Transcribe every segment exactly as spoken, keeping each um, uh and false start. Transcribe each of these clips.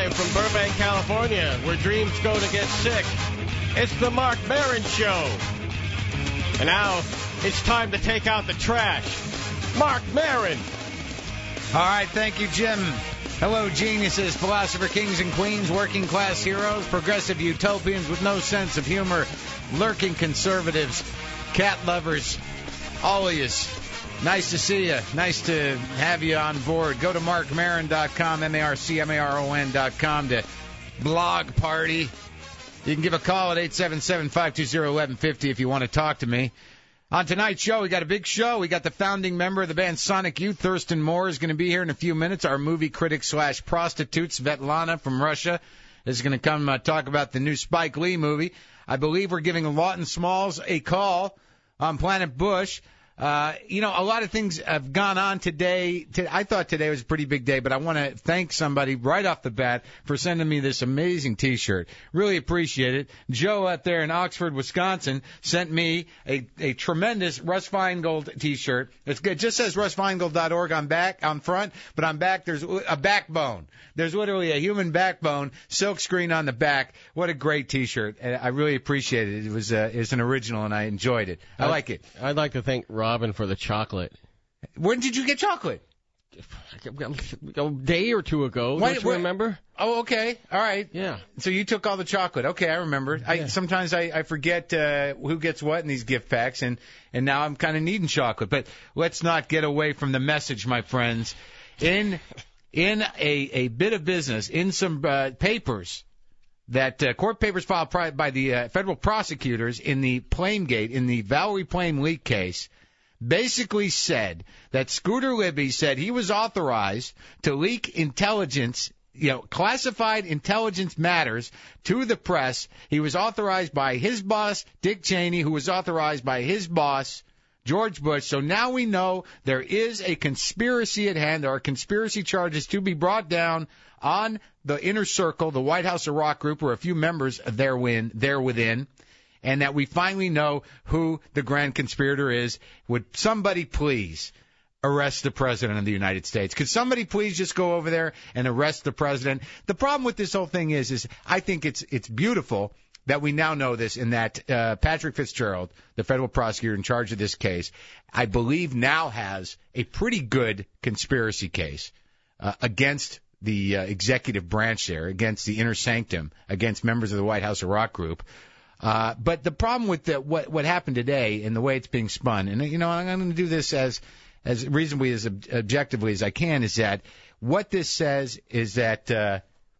live from Burbank, California, where dreams go to get sick. It's the Marc Maron Show. And now it's time to take out the trash. Marc Maron. All right, thank you, Jim. Hello, geniuses, philosopher kings and queens, working class heroes, progressive utopians with no sense of humor, lurking conservatives, cat lovers, all of yous. Nice to see you. Nice to have you on board. Go to marc maron dot com, M A R C M A R O N dot com to blog party. You can give a call at eight seven seven, five two zero, one one five zero if you want to talk to me. On tonight's show, we got a big show. We got the founding member of the band Sonic Youth, Thurston Moore, is going to be here in a few minutes. Our movie critic slash prostitute, Svetlana from Russia, is going to come uh, talk about the new Spike Lee movie. I believe we're giving Lawton Smalls a call on Planet Bush. Uh, you know, a lot of things have gone on today. I thought today was a pretty big day, but I want to thank somebody right off the bat for sending me this amazing T-shirt. Really appreciate it. Joe out there in Oxford, Wisconsin, sent me a, a tremendous Russ Feingold T-shirt. It's good. It just says russ feingold dot org on back, on front, but on back there's a backbone. There's literally a human backbone, silk screen on the back. What a great T-shirt. I really appreciate it. It was, uh, it was an original, and I enjoyed it. I I'd, like it. I'd like to thank Robin for the chocolate. When did you get chocolate? A day or two ago. Why, Don't you what, remember? Oh, okay. All right. Yeah. So you took all the chocolate. Okay, I remember. Yeah. I Sometimes I, I forget uh, who gets what in these gift packs, and, and now I'm kind of needing chocolate. But let's not get away from the message, my friends. In in a, a bit of business, in some uh, papers, that uh, court papers filed pri- by the uh, federal prosecutors in the Plamegate, in the Valerie Plame leak case, basically said that Scooter Libby said he was authorized to leak intelligence, you know, classified intelligence matters to the press. He was authorized by his boss, Dick Cheney, who was authorized by his boss, George Bush. So now we know there is a conspiracy at hand. There are conspiracy charges to be brought down on the inner circle, the White House Iraq Group, or a few members therein, there within, and that we finally know who the grand conspirator is. Would somebody please arrest the President of the United States? Could somebody please just go over there and arrest the President? The problem with this whole thing is, is I think it's it's beautiful that we now know this, and that uh, Patrick Fitzgerald, the federal prosecutor in charge of this case, I believe now has a pretty good conspiracy case uh, against the uh, executive branch there, against the inner sanctum, against members of the White House Iraq Group. Uh, but the problem with the, what what happened today and the way it's being spun, and you know, I'm going to do this as as reasonably as ob- objectively as I can, is that what this says is that uh,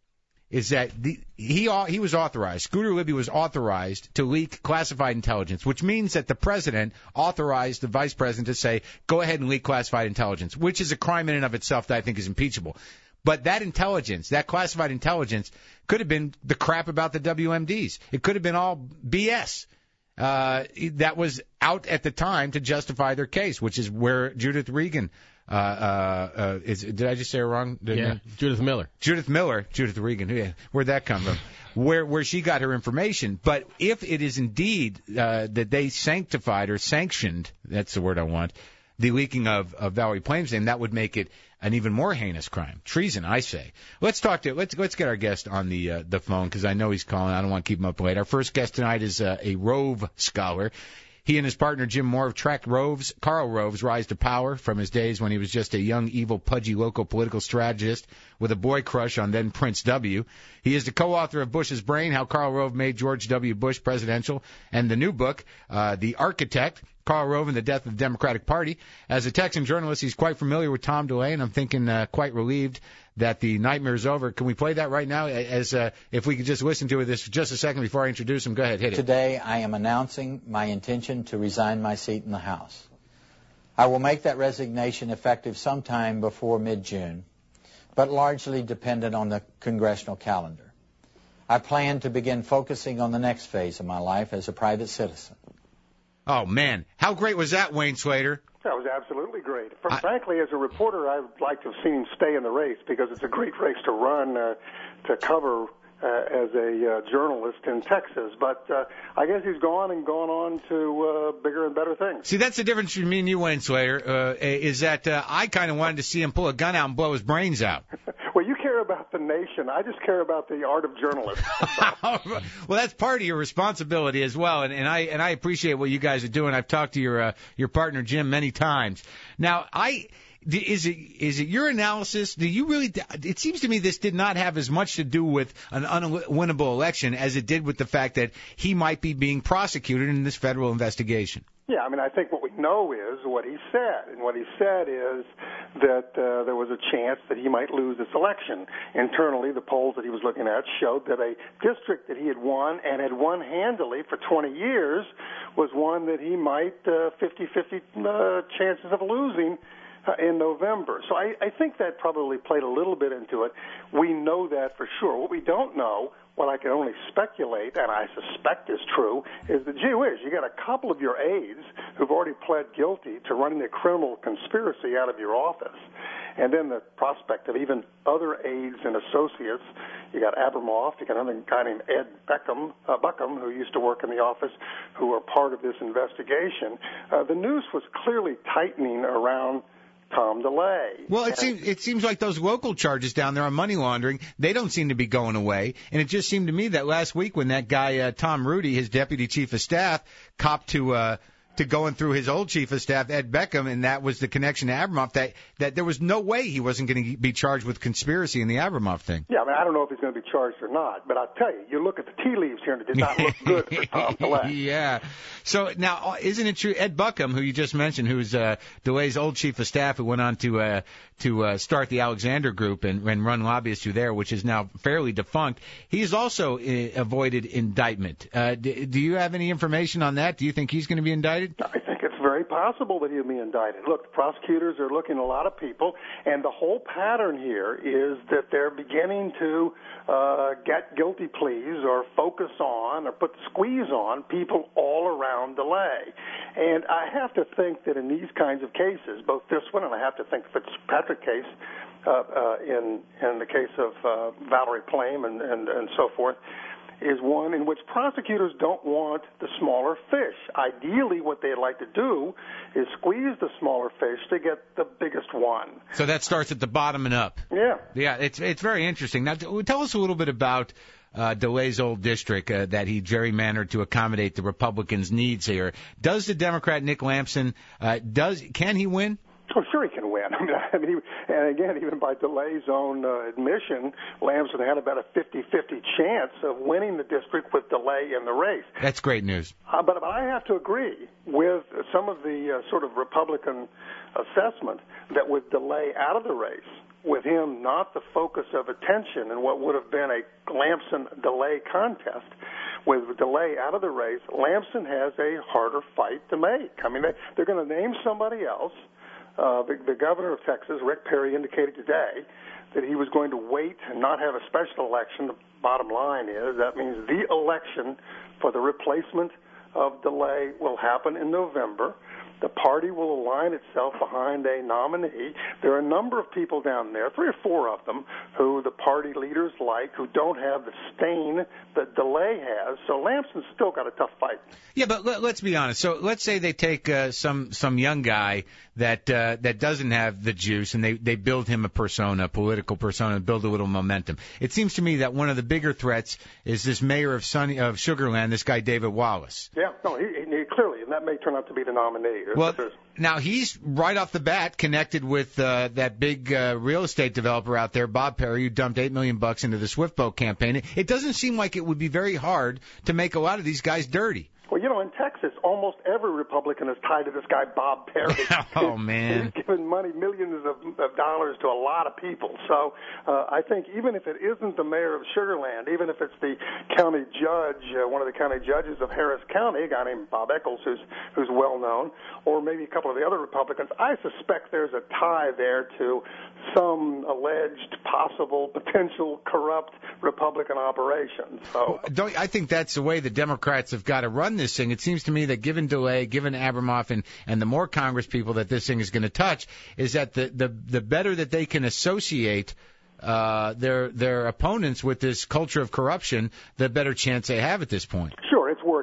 is that the, he he was authorized, Scooter Libby was authorized to leak classified intelligence, which means that the president authorized the vice president to say, go ahead and leak classified intelligence, which is a crime in and of itself that I think is impeachable. But that intelligence, that classified intelligence, could have been the crap about the W M Ds. It could have been all B S. Uh, that was out at the time to justify their case, which is where Judith Regan, uh, uh, uh, is, did I just say it wrong? Did yeah, I? Judith Miller. Judith Miller, Judith Regan, yeah, where'd that come from? Where where she got her information. But if it is indeed uh, that they sanctified or sanctioned, that's the word I want, the leaking of, of Valerie Plame's name, that would make it an even more heinous crime. Treason, I say. Let's talk to, let's let's get our guest on the uh, the phone, because I know he's calling. I don't want to keep him up late. Our first guest tonight is uh, a Rove scholar. He and his partner Jim Moore have tracked Rove's, Karl Rove's rise to power from his days when he was just a young, evil, pudgy local political strategist with a boy crush on then Prince W. He is the co-author of Bush's Brain, How Karl Rove Made George W. Bush Presidential, and the new book, uh, The Architect, Karl Rove and the Death of the Democratic Party. As a Texan journalist, he's quite familiar with Tom DeLay, and I'm thinking uh, quite relieved that the nightmare is over. Can we play that right now? As uh, if we could just listen to it this just a second before I introduce him. Go ahead, hit it. Today, I am announcing my intention to resign my seat in the House. I will make that resignation effective sometime before mid-June, but largely dependent on the congressional calendar. I plan to begin focusing on the next phase of my life as a private citizen. Oh, man. How great was that, Wayne Slater? That was absolutely great. For, I, frankly, as a reporter, I would like to have seen him stay in the race, because it's a great race to run, uh, to cover uh, as a uh, journalist in Texas. But uh, I guess he's gone and gone on to uh, bigger and better things. See, that's the difference between me and you, Wayne Slater, uh, is that uh, I kind of wanted to see him pull a gun out and blow his brains out. Well, you care about the nation. I just care about the art of journalism. Well, that's part of your responsibility as well, and, and I and I appreciate what you guys are doing. I've talked to your uh, your partner Jim many times. Now, I. Is it is it your analysis? Do you really? It seems to me this did not have as much to do with an unwinnable election as it did with the fact that he might be being prosecuted in this federal investigation. Yeah, I mean, I think what we know is what he said, and what he said is that uh, there was a chance that he might lose this election. Internally, the polls that he was looking at showed that a district that he had won and had won handily for twenty years was one that he might uh, fifty-fifty uh, chances of losing Uh, in November. So I, I think that probably played a little bit into it. We know that for sure. What we don't know, what I can only speculate, and I suspect is true, is that, gee whiz, you got a couple of your aides who've already pled guilty to running a criminal conspiracy out of your office. And then the prospect of even other aides and associates. You got Abramoff, you got another guy named Ed Beckham, uh, Buckham, who used to work in the office, who are part of this investigation. Uh, the noose was clearly tightening around Tom DeLay. Well, it seems it seems like those local charges down there on money laundering, they don't seem to be going away. And it just seemed to me that last week when that guy uh, Tom Rudy, his deputy chief of staff, copped to uh, to going through his old chief of staff, Ed Beckham, and that was the connection to Abramoff, that that there was no way he wasn't going to be charged with conspiracy in the Abramoff thing. Yeah, I mean, I don't know if he's going to be charged or not, but I'll tell you, you look at the tea leaves here, and it did not look good for Tom DeLay. Yeah. So now, isn't it true, Ed Buckham, who you just mentioned, who's uh, DeLay's old chief of staff, who went on to uh, to uh, start the Alexander Group and, and run lobbyists through there, which is now fairly defunct, he's also uh, avoided indictment. Uh, do, do you have any information on that? Do you think he's going to be indicted? I think it's very possible that he'll be indicted. Look, the prosecutors are looking at a lot of people, and the whole pattern here is that they're beginning to uh, get guilty pleas or focus on or put the squeeze on people all around DeLay. And I have to think that in these kinds of cases, both this one and I have to think Fitzpatrick case, uh, uh, in in the case of uh, Valerie Plame and, and, and so forth, is one in which prosecutors don't want the smaller fish. Ideally, what they'd like to do is squeeze the smaller fish to get the biggest one. So that starts at the bottom and up. Yeah. Yeah, it's it's very interesting. Now, tell us a little bit about uh, DeLay's old district uh, that he gerrymandered to accommodate the Republicans' needs here. Does the Democrat Nick Lampson, uh, does can he win? Oh, sure he can win. I mean, I mean he, and again, even by DeLay's own uh, admission, Lampson had about a fifty-fifty chance of winning the district with DeLay in the race. That's great news. Uh, but, but I have to agree with some of the uh, sort of Republican assessment that with DeLay out of the race, with him not the focus of attention in what would have been a Lampson-DeLay contest, with DeLay out of the race, Lampson has a harder fight to make. I mean, they, they're going to name somebody else. Uh, the, the governor of Texas, Rick Perry, indicated today that he was going to wait and not have a special election. The bottom line is that means the election for the replacement of DeLay will happen in November. The party will align itself behind a nominee. There are a number of people down there, three or four of them, who the party leaders like, who don't have the stain that DeLay has. So Lampson's still got a tough fight. Yeah, but let, let's be honest. So let's say they take uh, some some young guy that uh, that doesn't have the juice, and they, they build him a persona, a political persona, build a little momentum. It seems to me that one of the bigger threats is this mayor of Sunny, of Sugar Land, this guy David Wallace. Yeah, no, he, he clearly, and that may turn out to be the nominee. Well, now he's right off the bat connected with uh, that big uh, real estate developer out there, Bob Perry, who dumped eight million bucks into the Swift Boat campaign. It doesn't seem like it would be very hard to make a lot of these guys dirty. Well, you know, in Texas, almost every Republican is tied to this guy, Bob Perry. Oh, man. He's given money, millions of, of dollars to a lot of people. So uh, I think even if it isn't the mayor of Sugar Land, even if it's the county judge, uh, one of the county judges of Harris County, a guy named Bob Eccles, who's, who's well-known, or maybe a couple of the other Republicans, I suspect there's a tie there to some alleged, possible, potential corrupt Republican operation. So Don't, I think that's the way the Democrats have got to run this thing. It seems to me that given DeLay, given Abramoff, and, and the more Congress people that this thing is going to touch, is that the, the, the better that they can associate uh, their their opponents with this culture of corruption, the better chance they have at this point. Sure, it's working.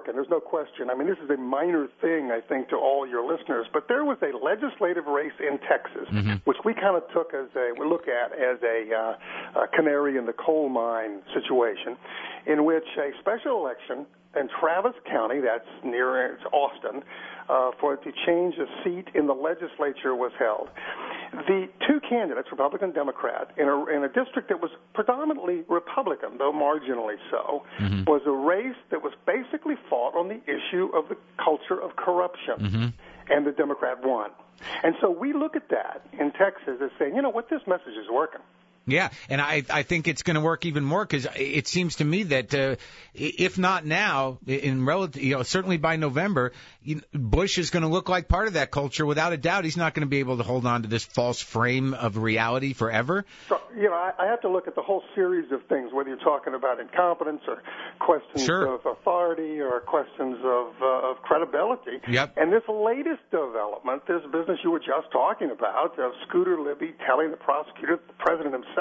Republican. There's no question. I mean, this is a minor thing, I think, to all your listeners. But there was a legislative race in Texas, mm-hmm. which we kind of took as a, we look at as a, uh, a canary in the coal mine situation, in which a special election in Travis County, that's near it's Austin, uh, for it to change a seat in the legislature was held. The two candidates, Republican and Democrat, in a, in a district that was predominantly Republican, though marginally so, mm-hmm. was a race that was basically fought on the issue of the culture of corruption, mm-hmm. and the Democrat won. And so we look at that in Texas as saying, you know what, this message is working. Yeah, and I I think it's going to work even more because it seems to me that uh, if not now, in relative, you know, certainly by November, you, Bush is going to look like part of that culture. Without a doubt, he's not going to be able to hold on to this false frame of reality forever. So, you know, I, I have to look at the whole series of things, whether you're talking about incompetence or questions sure. of authority or questions of uh, of credibility. Yep. And this latest development, this business you were just talking about, of Scooter Libby telling the prosecutor, the president himself,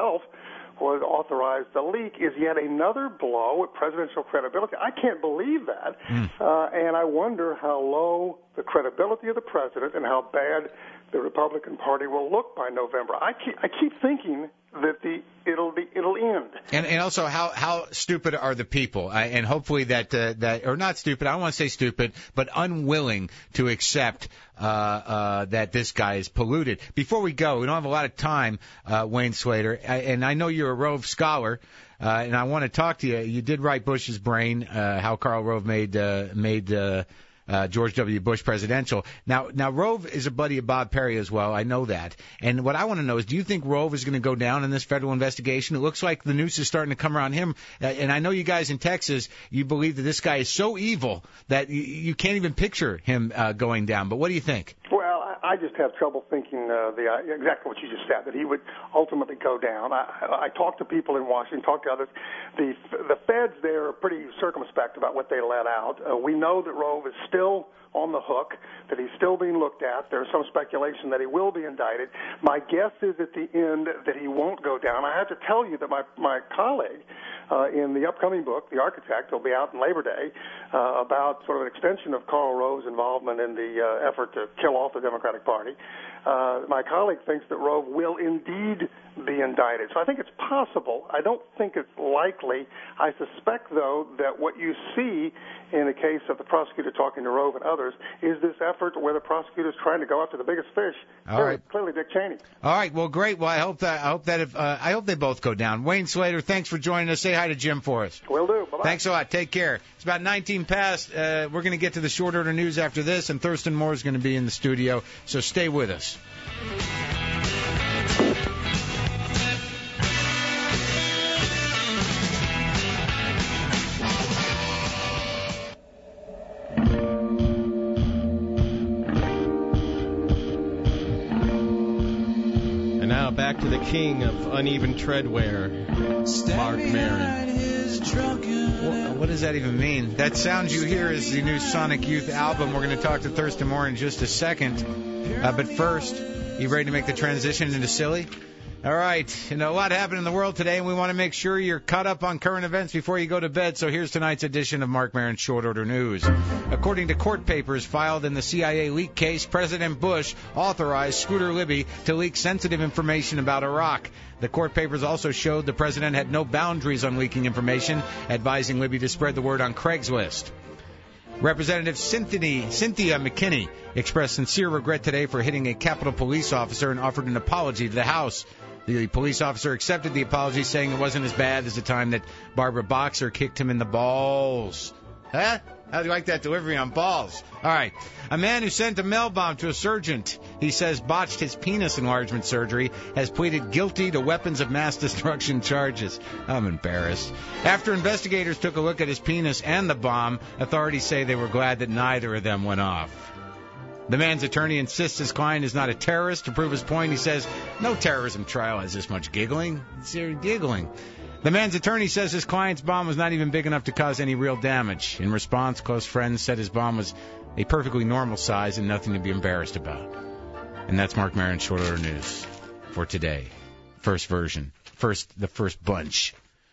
was authorized the leak, is yet another blow at presidential credibility. I can't believe that, mm. uh, and I wonder how low the credibility of the president and how bad the Republican Party will look by November. I keep, I keep thinking that the it'll be it'll end. And and also how how stupid are the people? I, and hopefully that uh, that or not stupid. I don't want to say stupid, but unwilling to accept uh, uh, that this guy is polluted. Before we go, we don't have a lot of time, uh, Wayne Slater, I, and I know you're a Rove scholar. Uh, and I want to talk to you. You did write Bush's Brain, uh, how Karl Rove made uh, made uh, uh, George W. Bush presidential. Now, now Rove is a buddy of Bob Perry as well. I know that. And what I want to know is, do you think Rove is going to go down in this federal investigation? It looks like the noose is starting to come around him. Uh, and I know you guys in Texas, you believe that this guy is so evil that you, you can't even picture him uh, going down. But what do you think? Well, I just have trouble thinking uh, the uh, exactly what you just said, that he would ultimately go down. I, I talked to people in Washington, talked to others. The the feds there are pretty circumspect about what they let out. Uh, we know that Rove is still on the hook, that he's still being looked at. There's some speculation that he will be indicted. My guess is at the end that he won't go down. I have to tell you that my, my colleague uh, in the upcoming book, The Architect, will be out in Labor Day, uh, about sort of an extension of Karl Rove's involvement in the uh, effort to kill off the Democratic Party. Uh, my colleague thinks that Rove will indeed be indicted. So I think it's possible. I don't think it's likely. I suspect, though, that what you see in the case of the prosecutor talking to Rove and others is this effort where the prosecutor is trying to go after the biggest fish. All clearly, right. clearly Dick Cheney. All right. Well, great. Well, I hope that I hope that if uh, I hope they both go down. Wayne Slater, thanks for joining us. Say hi to Jim for us. Will do. Bye-bye. Thanks a lot. Take care. It's about nineteen past. Uh, we're going to get to the short order news after this, and Thurston Moore is going to be in the studio. So stay with us. Back to the king of uneven treadwear, Mark Maron. What, what does that even mean? That sound you hear is the new Sonic Youth album. We're going to talk to Thurston Moore in just a second. Uh, but first, you ready to make the transition into silly? All right. You know, a lot happened in the world today, and we want to make sure you're caught up on current events before you go to bed. So here's tonight's edition of Mark Maron's Short Order News. According to court papers filed in the C I A leak case, President Bush authorized Scooter Libby to leak sensitive information about Iraq. The court papers also showed the president had no boundaries on leaking information, advising Libby to spread the word on Craigslist. Representative Cynthia, Cynthia McKinney expressed sincere regret today for hitting a Capitol police officer and offered an apology to the House. The police officer accepted the apology, saying it wasn't as bad as the time that Barbara Boxer kicked him in the balls. Huh? How do you like that delivery on balls? All right. A man who sent a mail bomb to a surgeon, he says botched his penis enlargement surgery, has pleaded guilty to weapons of mass destruction charges. I'm embarrassed. After investigators took a look at his penis and the bomb, authorities say they were glad that neither of them went off. The man's attorney insists his client is not a terrorist. To prove his point, he says, no terrorism trial has this much giggling. It's giggling. The man's attorney says his client's bomb was not even big enough to cause any real damage. In response, close friends said his bomb was a perfectly normal size and nothing to be embarrassed about. And that's Mark Maron's Short Order News for today. First version. First, the first bunch.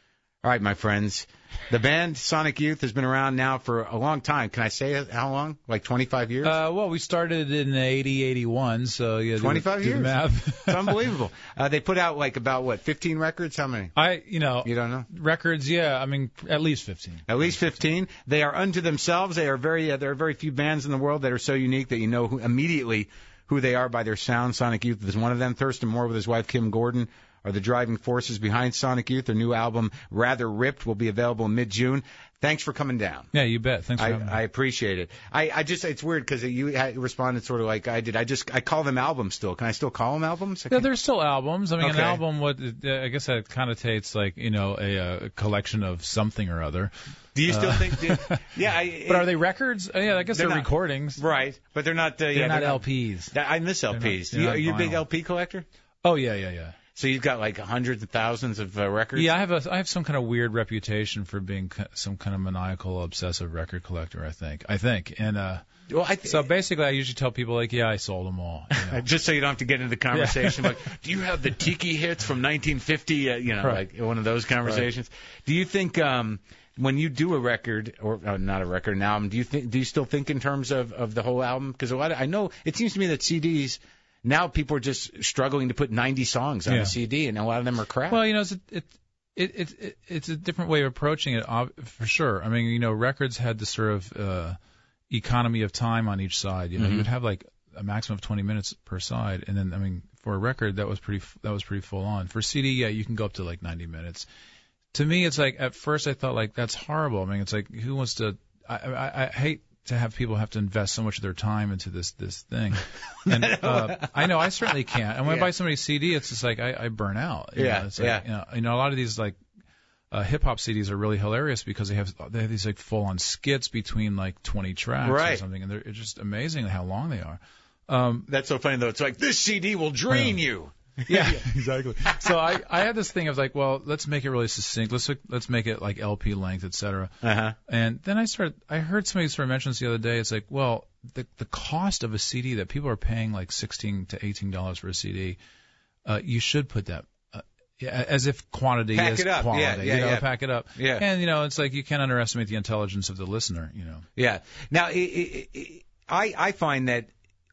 All right, my friends. The band Sonic Youth has been around now for a long time. Can I say how long? Like twenty-five years? Uh, well, we started in eighty, eighty-one, so yeah. twenty-five do, years. Do the math. It's unbelievable. Uh, they put out like about what, fifteen records? How many? I, you know, you don't know records. Yeah, I mean at least fifteen. At least fifteen. They are unto themselves. They are very. Uh, there are very few bands in the world that are so unique that you know who, immediately who they are by their sound. Sonic Youth is one of them. Thurston Moore with his wife Kim Gordon are the driving forces behind Sonic Youth. Their new album, Rather Ripped, will be available in mid-June. Thanks for coming down. Yeah, you bet. Thanks for I, having me. I appreciate it. I, I just, it's weird because you had responded sort of like I did. I just, I call them albums still. Can I still call them albums? Yeah, they're still albums. I mean, okay. An album, what I guess that connotates like, you know, a, a collection of something or other. Do you still uh, think? Did, yeah. I, but are they records? Uh, yeah, I guess they're, they're not, recordings. Right, but they're not. Uh, they're yeah, not they're L Ps. Not, I miss L Ps. They're not, Do you, are you a vinyl. big L P collector? Oh yeah, yeah, yeah. So you've got like hundreds of thousands of uh, records? Yeah, I have a I have some kind of weird reputation for being some kind of maniacal, obsessive record collector. I think. I think, and uh, well, I th- so basically, I usually tell people like, yeah, I sold them all. You know? Just so you don't have to get into the conversation. Yeah. Like, do you have the Tiki hits from nineteen fifty? Uh, you know, right. like one of those conversations. Right. Do you think um, when you do a record, or uh, not a record, an album, do you think do you still think in terms of, of the whole album? Because a lot of, I know it seems to me that C Ds. Now people are just struggling to put ninety songs on yeah. a C D, and a lot of them are crap. Well, you know, it's a, it, it, it, it, it's a different way of approaching it, for sure. I mean, you know, records had this sort of uh, economy of time on each side. You know, mm-hmm. you would have like a maximum of twenty minutes per side, and then, I mean, for a record, that was pretty that was pretty full on. For C D, yeah, you can go up to like ninety minutes. To me, it's like at first I thought like that's horrible. I mean, it's like who wants to? I, I, I hate. to have people have to invest so much of their time into this this thing. And uh, I know I certainly can't. And when yeah. I buy somebody's C D, it's just like I, I burn out. You yeah, know? It's like, yeah. You know, you know, a lot of these like uh, hip hop C Ds are really hilarious because they have they have these like full on skits between like twenty tracks right. or something, and they're it's just amazing how long they are. Um, That's so funny though. It's like this C D will drain you. Yeah, exactly. So I, I had this thing of like, well, let's make it really succinct. Let's let's make it like L P length, et cetera. Uh-huh. And then I started, I heard somebody sort of mention this the other day. It's like, well, the the cost of a C D that people are paying like sixteen to eighteen dollars for a C D, uh, you should put that. Uh, yeah, as if quantity pack is it up. quality. Yeah, yeah, you know, yeah. pack it up. Yeah. And you know, it's like you can't underestimate the intelligence of the listener. You know. Yeah. Now, it, it, it, I I find that.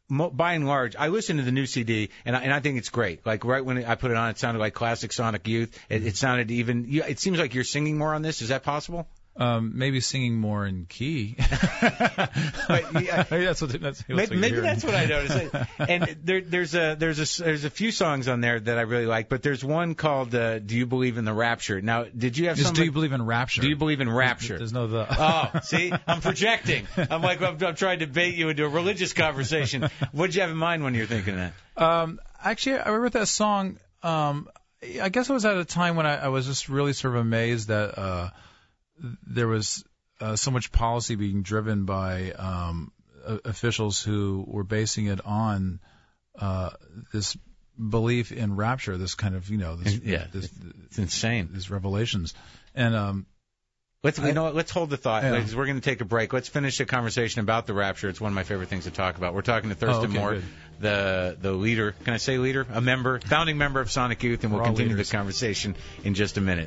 By and large, I listen to the new C D, and I, and I think it's great. Like right when I put it on, it sounded like classic Sonic Youth. It, it sounded even. You, it seems like you're singing more on this. Is that possible? Um, maybe singing more in key. but, yeah, maybe that's what that's, that's maybe, what maybe that's what I noticed. And there, there's a there's a there's a few songs on there that I really like, but there's one called uh, "Do You Believe in the Rapture?" Now, did you have Just some? Do you believe in rapture? Do you believe in rapture? There's no the. Oh, see, I'm projecting. I'm like I'm, I'm trying to bait you into a religious conversation. What did you have in mind when you were thinking of that? Um, actually, I wrote that song. Um, I guess it was at a time when I, I was just really sort of amazed that uh, there was uh, so much policy being driven by um, uh, officials who were basing it on uh, this belief in rapture, this kind of, you know, this, yeah, this, it's insane, these revelations. And um, let's you know what, let's hold the thought, yeah. because we're going to take a break. Let's finish the conversation about the rapture. It's one of my favorite things to talk about. We're talking to Thurston oh, okay, Moore, good. the the leader. Can I say leader? A member, founding member of Sonic Youth, and we'll We're all continue leaders. the conversation in just a minute.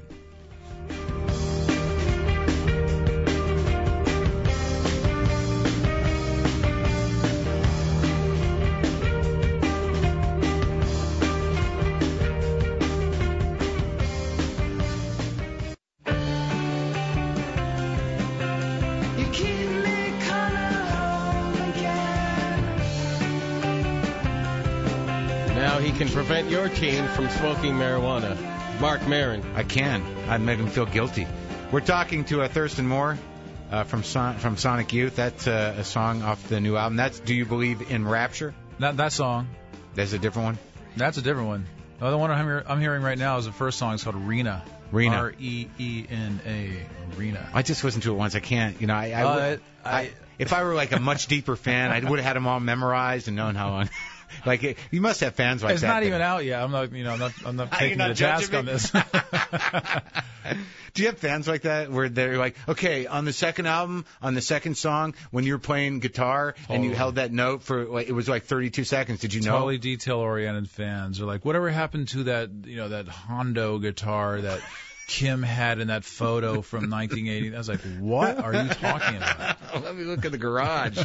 Can prevent your teen from smoking marijuana. Mark Maron. I can. I'd make him feel guilty. We're talking to uh, Thurston Moore uh, from Son- from Sonic Youth. That's uh, a song off the new album. That's Do You Believe in Rapture? That that song. That's a different one? That's a different one. The other one I'm, hear- I'm hearing right now is the first song. It's called Rena. Rena. R E E N A. Rena. I just listened to it once. I can't. You know, I. I, Uh, would, I, I if I were like a much deeper fan, I would have had them all memorized and known how long. Like it, you must have fans like it's that. It's not then. even out yet. I'm not, you know, I'm not, I'm not You're taking not the task judging on me? this. Do you have fans like that where they're like, okay, on the second album, on the second song, when you're playing guitar Totally. and you held that note for like it was like thirty-two seconds, did you know? Totally detail-oriented fans are like, whatever happened to that, you know, that Hondo guitar that Kim had in that photo from nineteen eighty. I was like, what are you talking about? Let me look at the garage.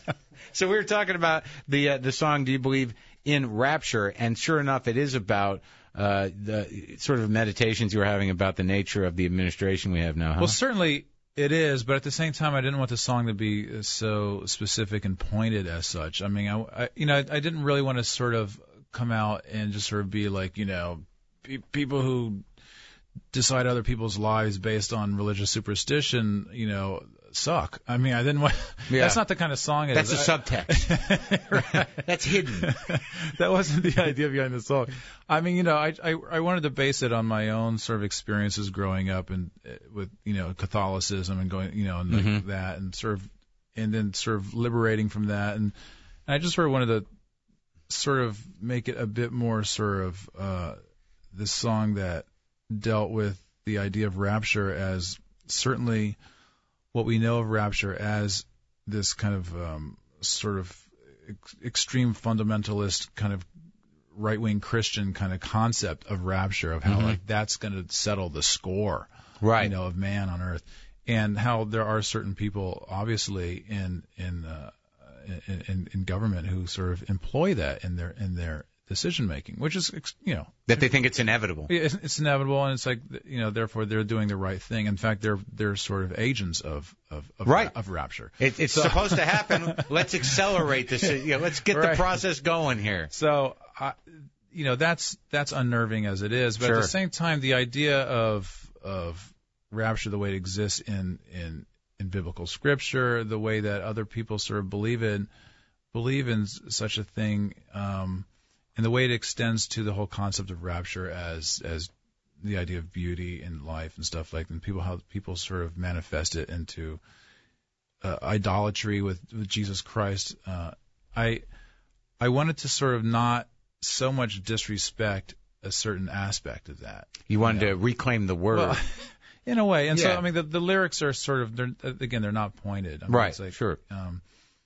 So we were talking about the uh, the song "Do You Believe in Rapture?" and sure enough, it is about uh, the sort of meditations you were having about the nature of the administration we have now. Huh? Well, certainly it is, but at the same time, I didn't want the song to be so specific and pointed as such. I mean, I, I you know, I, I didn't really want to sort of come out and just sort of be like, you know, pe- people who decide other people's lives based on religious superstition, you know, suck. I mean, I didn't want. Yeah. That's not the kind of song it That's is. a subtext. Right. That's hidden. That wasn't the idea behind the song. I mean, you know, I, I I wanted to base it on my own sort of experiences growing up and uh, with you know Catholicism and going you know and like Mm-hmm. that and sort of and then sort of liberating from that and, and I just sort of wanted to sort of make it a bit more sort of uh, this song that dealt with the idea of rapture as certainly what we know of rapture as this kind of um, sort of ex- extreme fundamentalist kind of right-wing Christian kind of concept of rapture, of how Mm-hmm. like that's going to settle the score, Right. you know, of man on earth, and how there are certain people, obviously, in in uh, in, in, in government who sort of employ that in their in their decision making, which is you know That they think it's inevitable. it's, it's inevitable, and it's like you know, therefore they're doing the right thing. In fact, they're they're sort of agents of of of, Right. of rapture. It, it's So- supposed to happen. Let's accelerate this. You know, let's get Right. the process going here. So, I, you know, that's that's unnerving as it is, but Sure. at the same time, the idea of of rapture, the way it exists in in in biblical scripture, the way that other people sort of believe in believe in s- such a thing, um, and the way it extends to the whole concept of rapture as as the idea of beauty and life and stuff like that, and people how people sort of manifest it into uh, idolatry with, with Jesus Christ. Uh, I I wanted to sort of not so much disrespect a certain aspect of that. You wanted Yeah. to reclaim the word. Well, in a way, and so Yeah. I mean the, the lyrics are sort of they're again they're not pointed. I mean, Right, it's like, sure. Um,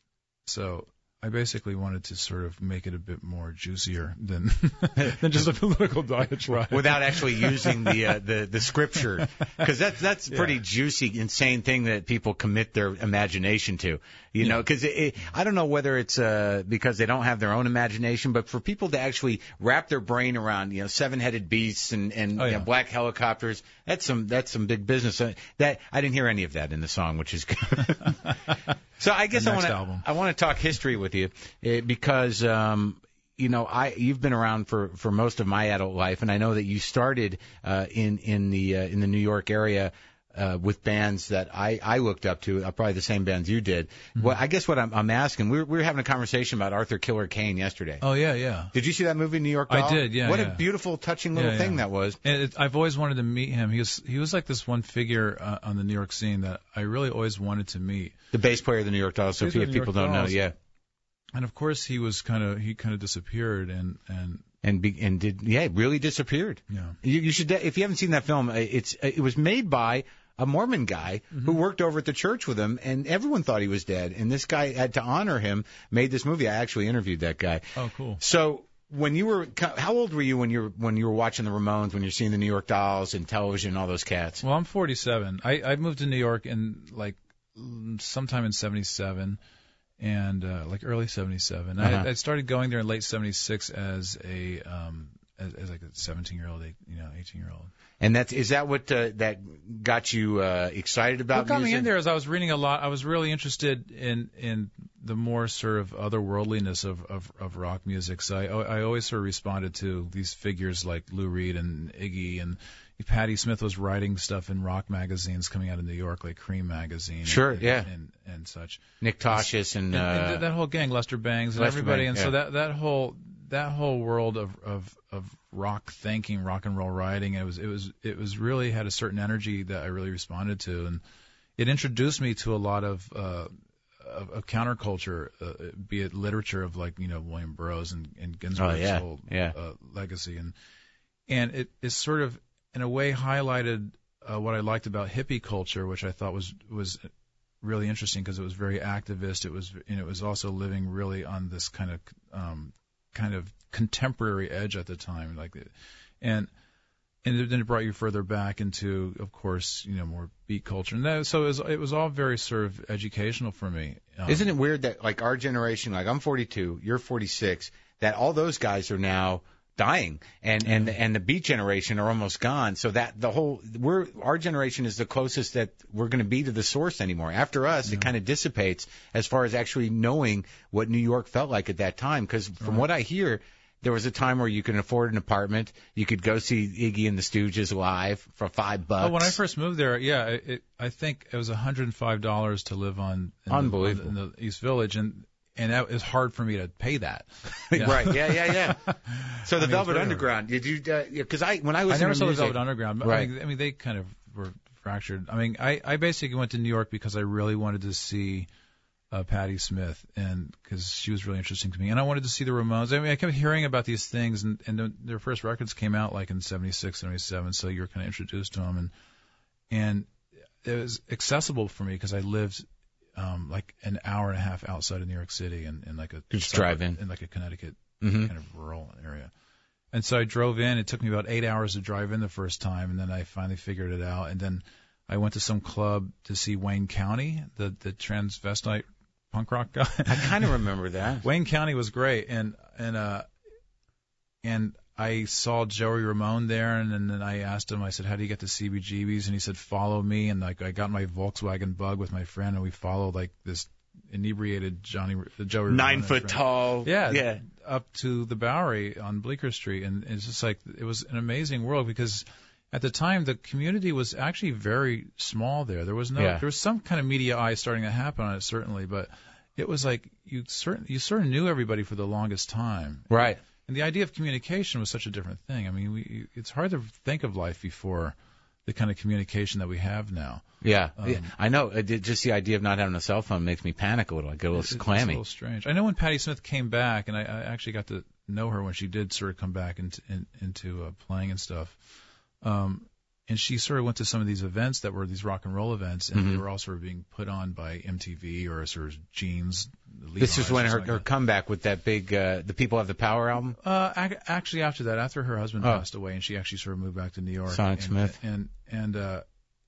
so I basically wanted to sort of make it a bit more juicier than than just a political diatribe. Without actually using the uh, the the scripture, because that's that's a Yeah. pretty juicy, insane thing that people commit their imagination to. You know, because it, it, I don't know whether it's uh, because they don't have their own imagination, but for people to actually wrap their brain around, you know, seven-headed beasts and and Oh, you yeah. know, black helicopters, that's some that's some big business. Uh, that I didn't hear any of that in the song, which is good. So I guess The I next want album. to I want to talk history with you uh, because um, you know I you've been around for, for most of my adult life, and I know that you started uh, in in the uh, in the New York area uh, with bands that I, I looked up to, uh, probably the same bands you did. Mm-hmm. Well, I guess what I'm, I'm asking, we were, we were having a conversation about Arthur Killer Kane yesterday. Oh yeah, yeah. Did you see that movie, New York I Doll? did, yeah, What yeah. a beautiful, touching little Yeah, thing yeah. that was. And it, I've always wanted to meet him. He was he was like this one figure uh, on the New York scene that I really always wanted to meet. The bass player of the New York Dolls. So Bass if player of the New people York don't know, Dolls. yeah. And of course he was kind of he kind of disappeared and and And be, and did yeah, really disappeared. yeah. You, you should, if you haven't seen that film, it's it was made by a Mormon guy who worked over at the church with him, and everyone thought he was dead. And this guy had to honor him, made this movie. I actually interviewed that guy. Oh, cool. So when you were, how old were you when you were when you were watching the Ramones, when you're seeing the New York Dolls and television and all those cats? Well, I'm forty-seven. I I moved to New York in like sometime in seventy-seven. And uh, like early seventy-seven, Uh-huh. I, I started going there in late seventy-six as a um, as, as like a seventeen-year-old, you know, eighteen-year-old. And that's is that what uh, that got you uh, excited about What got music? me in there is I was reading a lot. I was really interested in in the more sort of otherworldliness of of, of rock music. So I I always sort of responded to these figures like Lou Reed and Iggy, and Patti Smith was writing stuff in rock magazines coming out of New York, like Cream magazine. Sure, and, yeah. and and such. Nick Toshis and, And, uh, and that whole gang, Lester Bangs and Lester everybody, Bangs, and so yeah. that that whole that whole world of of of rock thinking, rock and roll writing, it was it was it was really had a certain energy that I really responded to, and it introduced me to a lot of uh, of, of counterculture, uh, be it literature of like you know William Burroughs and, and Ginsberg's Oh, yeah, whole yeah. Uh, legacy, and and it is sort of in a way highlighted uh, what I liked about hippie culture, which I thought was was really interesting because it was very activist. It was, and it was also living really on this kind of, um, kind of contemporary edge at the time, like, and and then it brought you further back into, of course, you know, more beat culture. And that, so it was, it was all very sort of educational for me. Um, Isn't it weird that, like, our generation, like, I'm forty-two, you're forty-six, that all those guys are now dying, and and and the beat generation are almost gone. So that the whole we're our generation is the closest that we're going to be to the source anymore. After us, yeah. it kind of dissipates as far as actually knowing what New York felt like at that time. Because from right. what I hear, there was a time where you could afford an apartment, you could go see Iggy and the Stooges live for five bucks. Oh, when I first moved there, yeah, it, it, I think it was one hundred five dollars to live on in Unbelievable. The, in the East Village, and. And that was hard for me to pay that. Yeah. Right? Yeah, yeah, yeah. So the I mean, Velvet Underground, did you? Because uh, I when I was I never in saw music, the Velvet Underground. But right. I mean, I mean, they kind of were fractured. I mean, I, I basically went to New York because I really wanted to see uh, Patti Smith, and because she was really interesting to me, and I wanted to see the Ramones. I mean, I kept hearing about these things, and, and the, their first records came out like in seventy-six, seventy-seven, so you're kind of introduced to them, and and it was accessible for me because I lived. Um, like an hour and a half outside of New York City, in, in like a just drive in in like a Connecticut mm-hmm. kind of rural area. And so I drove in. It took me about eight hours to drive in the first time, and then I finally figured it out. And then I went to some club to see Wayne County, the the transvestite punk rock guy. I kind of remember that. Wayne County was great, and and uh and. I saw Joey Ramone there, and, and then I asked him, I said, how do you get to C B G B's? And he said, follow me. And like I got my Volkswagen Bug with my friend, and we followed like this inebriated Johnny, Joey Ramone. Nine foot tall. Yeah, yeah. Up to the Bowery on Bleecker Street. And it's just like, it was an amazing world because at the time the community was actually very small there. There was no, yeah. there was some kind of media eye starting to happen on it, certainly, but it was like you certain, you sort of knew everybody for the longest time. Right. And the idea of communication was such a different thing. I mean, we, it's hard to think of life before the kind of communication that we have now. Yeah, um, yeah. I know. It, just the idea of not having a cell phone makes me panic a little. I get a little it's, clammy. It's a little strange. I know when Patti Smith came back, and I, I actually got to know her when she did sort of come back into in, into uh, playing and stuff. Um, and she sort of went to some of these events that were these rock and roll events, and mm-hmm. they were all sort of being put on by M T V or sort of Jeans. This is when her, her comeback with that big uh, "The People Have the Power" album. Uh, ac- actually, after that, after her husband oh. passed away, and she actually sort of moved back to New York. Sonic and, Smith. And and uh,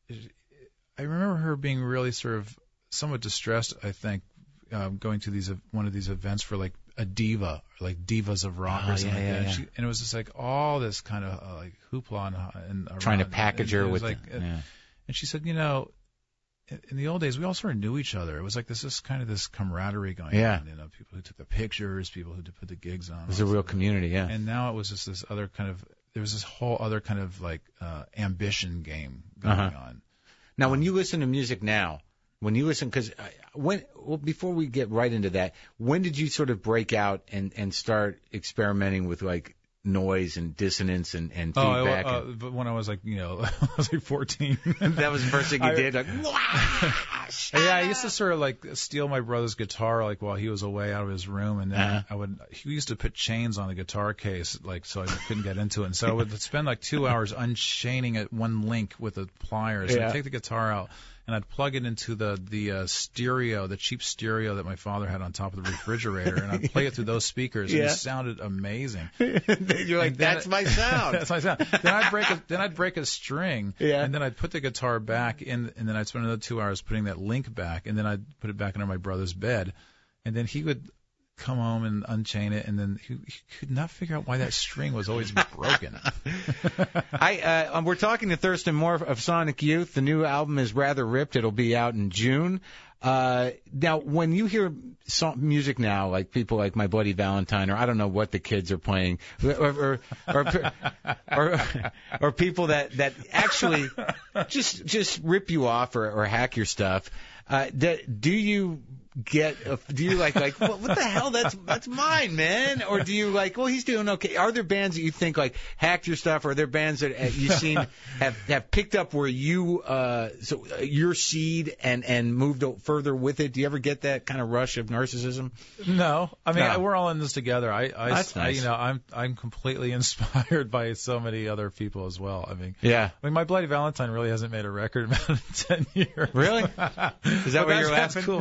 I remember her being really sort of somewhat distressed. I think um, going to these one of these events for like a diva, or like divas of rock oh, or something yeah, like yeah, that. Yeah. And, she, and it was just like all this kind of uh, like hoopla and, and trying around, to package and, her and with. Like, the, yeah. And she said, you know. In the old days, we all sort of knew each other. It was like this, this kind of this camaraderie going yeah. on. You know, people who took the pictures, people who put the gigs on. It was a real community, yeah. And now it was just this other kind of, there was this whole other kind of like uh, ambition game going uh-huh. on. Now, um, when you listen to music now, when you listen, because when well, before we get right into that, when did you sort of break out and and start experimenting with like noise and dissonance and, and feedback? Oh, uh, and, but when I was like, you know, I was like fourteen. That was the first thing you I, did? Like, yeah, I used to sort of like steal my brother's guitar like while he was away out of his room, and then uh-huh. I would, he used to put chains on the guitar case like so I couldn't get into it. And so I would spend like two hours unchaining it one link with a pliers. So yeah. I'd take the guitar out, and I'd plug it into the the uh, stereo, the cheap stereo that my father had on top of the refrigerator, and I'd play it through those speakers, yeah. and it sounded amazing. You're like, that's it, my sound. That's my sound. Then I'd break a, then I'd break a string, yeah. and then I'd put the guitar back in, and then I'd spend another two hours putting that link back, and then I'd put it back under my brother's bed, and then he would come home and unchain it, and then he, he could not figure out why that string was always broken. I uh, we're talking to Thurston Moore of Sonic Youth. The new album is Rather Ripped. It'll be out in June. Uh, now, when you hear song, music now, like people like My Bloody Valentine, or I don't know what the kids are playing, or or or, or, or people that, that actually just just rip you off or, or hack your stuff, uh, do, do you get a, do you like like what, what the hell, that's that's mine, man? Or do you like, well, he's doing okay? Are there bands that you think like hacked your stuff, or are there bands that uh, you've seen have have picked up where you uh so uh, your seed and and moved further with it? Do you ever get that kind of rush of narcissism? No, I mean, No. I, we're all in this together. I I, That's I nice. you know I'm I'm completely inspired by so many other people as well. I mean, Yeah. I mean, My Bloody Valentine really hasn't made a record in about ten years. Really? Is that what you're laughing? Cool.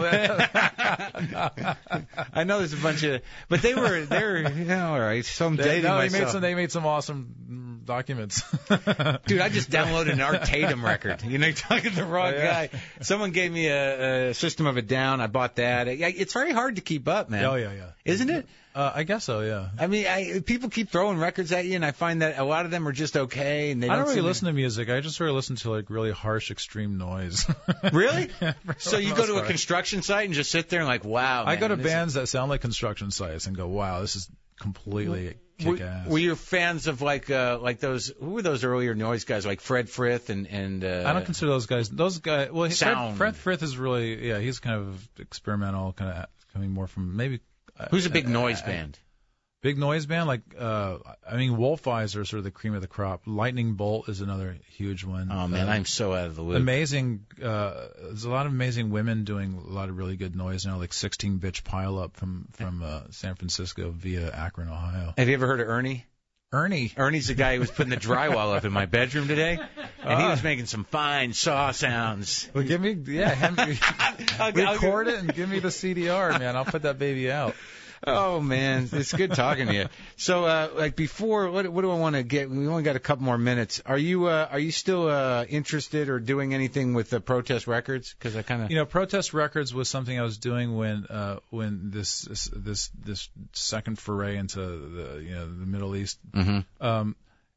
I know there's a bunch of, but they were they were you know all right. So I'm They, dating no, they myself. made some. They made some awesome documents. Dude, I just downloaded an Art Tatum record. You know, you're talking to the wrong oh, yeah. guy. Someone gave me a, a System of a Down. I bought that. It's very hard to keep up, man. Oh, yeah, yeah. Isn't it? Uh, I guess so, yeah. I mean, I, people keep throwing records at you, and I find that a lot of them are just okay. And they I don't don't really seem listen to music. I just really listen to like really harsh, extreme noise. Really? Yeah, so you go to a construction site and just sit there and like, wow. I man, go to this bands that sound like construction sites and go, wow, this is completely kick ass. Were, were you fans of like uh, like those? Who were those earlier noise guys like Fred Frith and and? Uh, I don't consider those guys. Those guys. Well, sound. Fred, Fred Frith is really yeah. He's kind of experimental, kind of coming more from maybe. Who's a big uh, noise uh, band? Big noise band, like uh, I mean, Wolf Eyes are sort of the cream of the crop. Lightning Bolt is another huge one. Oh man, uh, I'm so out of the loop. Amazing. Uh, there's a lot of amazing women doing a lot of really good noise now, like sixteen Bitch Pile Up from from uh, San Francisco via Akron, Ohio. Have you ever heard of Ernie? Ernie. Ernie's the guy who was putting the drywall up in my bedroom today, and he Uh, was making some fine saw sounds. Well, give me yeah, hand me, I'll- record I'll- it and give me the C D R, man. I'll put that baby out. Oh man, it's good talking to you. So, uh, like before, what, what do I want to get? We only got a couple more minutes. Are you uh, are you still uh, interested or doing anything with the Protest Records? Because I kind of You know, Protest Records was something I was doing when uh, when this, this this this second foray into the you know the Middle East, mm-hmm. um,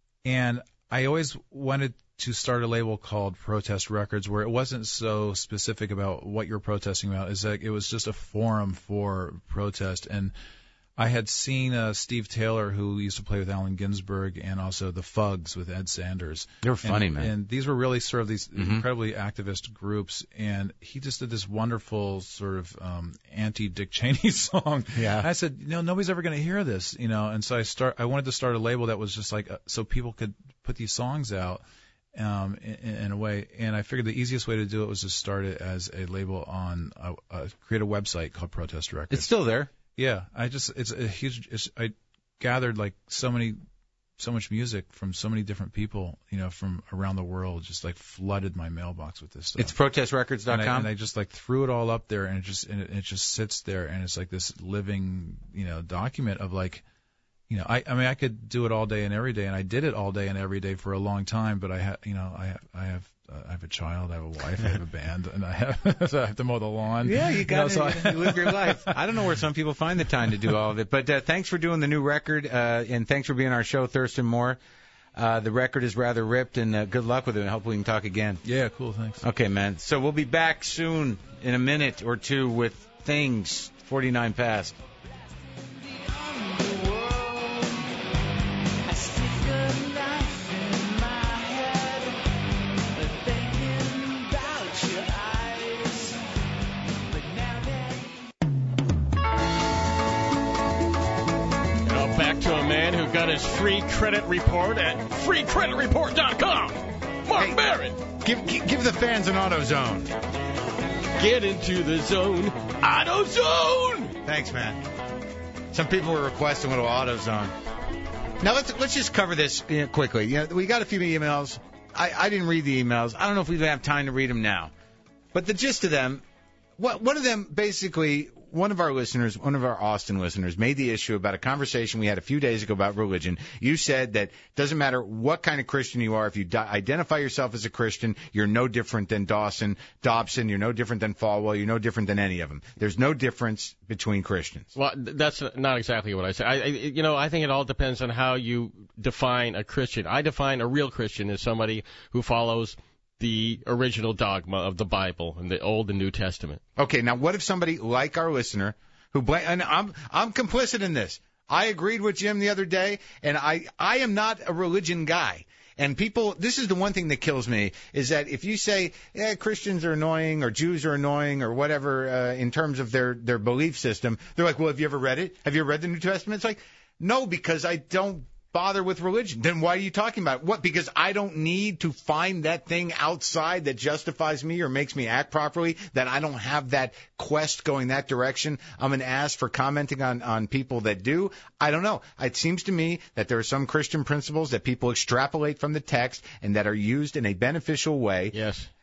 and I always wanted to start a label called Protest Records where it wasn't so specific about what you're protesting about. Is that it was just a forum for protest. And I had seen uh, Steve Taylor, who used to play with Allen Ginsberg, and also the Fugs with Ed Sanders. They were funny, and, man. And these were really sort of these Mm-hmm. incredibly activist groups. And he just did this wonderful sort of um, anti-Dick Cheney song. Yeah. And I said, you know, nobody's ever going to hear this, you know. And so I start. I wanted to start a label that was just like uh, so people could put these songs out. Um, in, in a way, and I figured the easiest way to do it was to start it as a label on, uh, uh, create a website called Protest Records. It's still there. Yeah, I just, it's a huge, it's, I gathered like so many, so much music from so many different people, you know, from around the world, just like flooded my mailbox with this stuff. It's protest records dot com. And I, and I just like threw it all up there, and it just, and it, it just sits there, and it's like this living, you know, document of like, You know, I, I mean, I could do it all day and every day, and I did it all day and every day for a long time. But I have, you know, I have, I have, uh, I have a child, I have a wife, I have a band, and I have, so I have to mow the lawn. Yeah, you got you know, to so I, live your life. I don't know where some people find the time to do all of it, but uh, thanks for doing the new record, uh, and thanks for being on our show, Thurston Moore. Uh, the record is rather ripped, and uh, good luck with it. Hopefully we can talk again. Yeah, cool, thanks. Okay, man. So we'll be back soon in a minute or two with Things forty-nine Past. To a man who got his free credit report at free credit report dot com. Mark Hey. Barron. Give, give give the fans an AutoZone. Get into the zone. AutoZone. Thanks, man. Some people were requesting a little AutoZone. Now let's let's just cover this you know, quickly. You know, we got a few emails. I, I didn't read the emails. I don't know if we have time to read them now. But the gist of them, what one of them basically. One of our listeners, one of our Austin listeners, made the issue about a conversation we had a few days ago about religion. You said that it doesn't matter what kind of Christian you are, if you di- identify yourself as a Christian, you're no different than Dawson, Dobson, you're no different than Falwell, you're no different than any of them. There's no difference between Christians. Well, that's not exactly what I said. I, I, you know, I think it all depends on how you define a Christian. I define a real Christian as somebody who follows the original dogma of the Bible and the Old and New Testament. Okay, now what if somebody like our listener who bla- and I'm I'm complicit in this. I agreed with Jim the other day, and I I am not a religion guy. And people, this is the one thing that kills me, is that if you say, yeah, Christians are annoying or Jews are annoying or whatever uh, in terms of their, their belief system, they're like, well, have you ever read it? Have you ever read the New Testament? It's like, no, because I don't bother with religion. Then why are you talking about it? What? Because I don't need to find that thing outside that justifies me or makes me act properly, that I don't have that quest going that direction. I'm an ass for commenting on, on people that do. I don't know. It seems to me that there are some Christian principles that people extrapolate from the text and that are used in a beneficial way. Yes.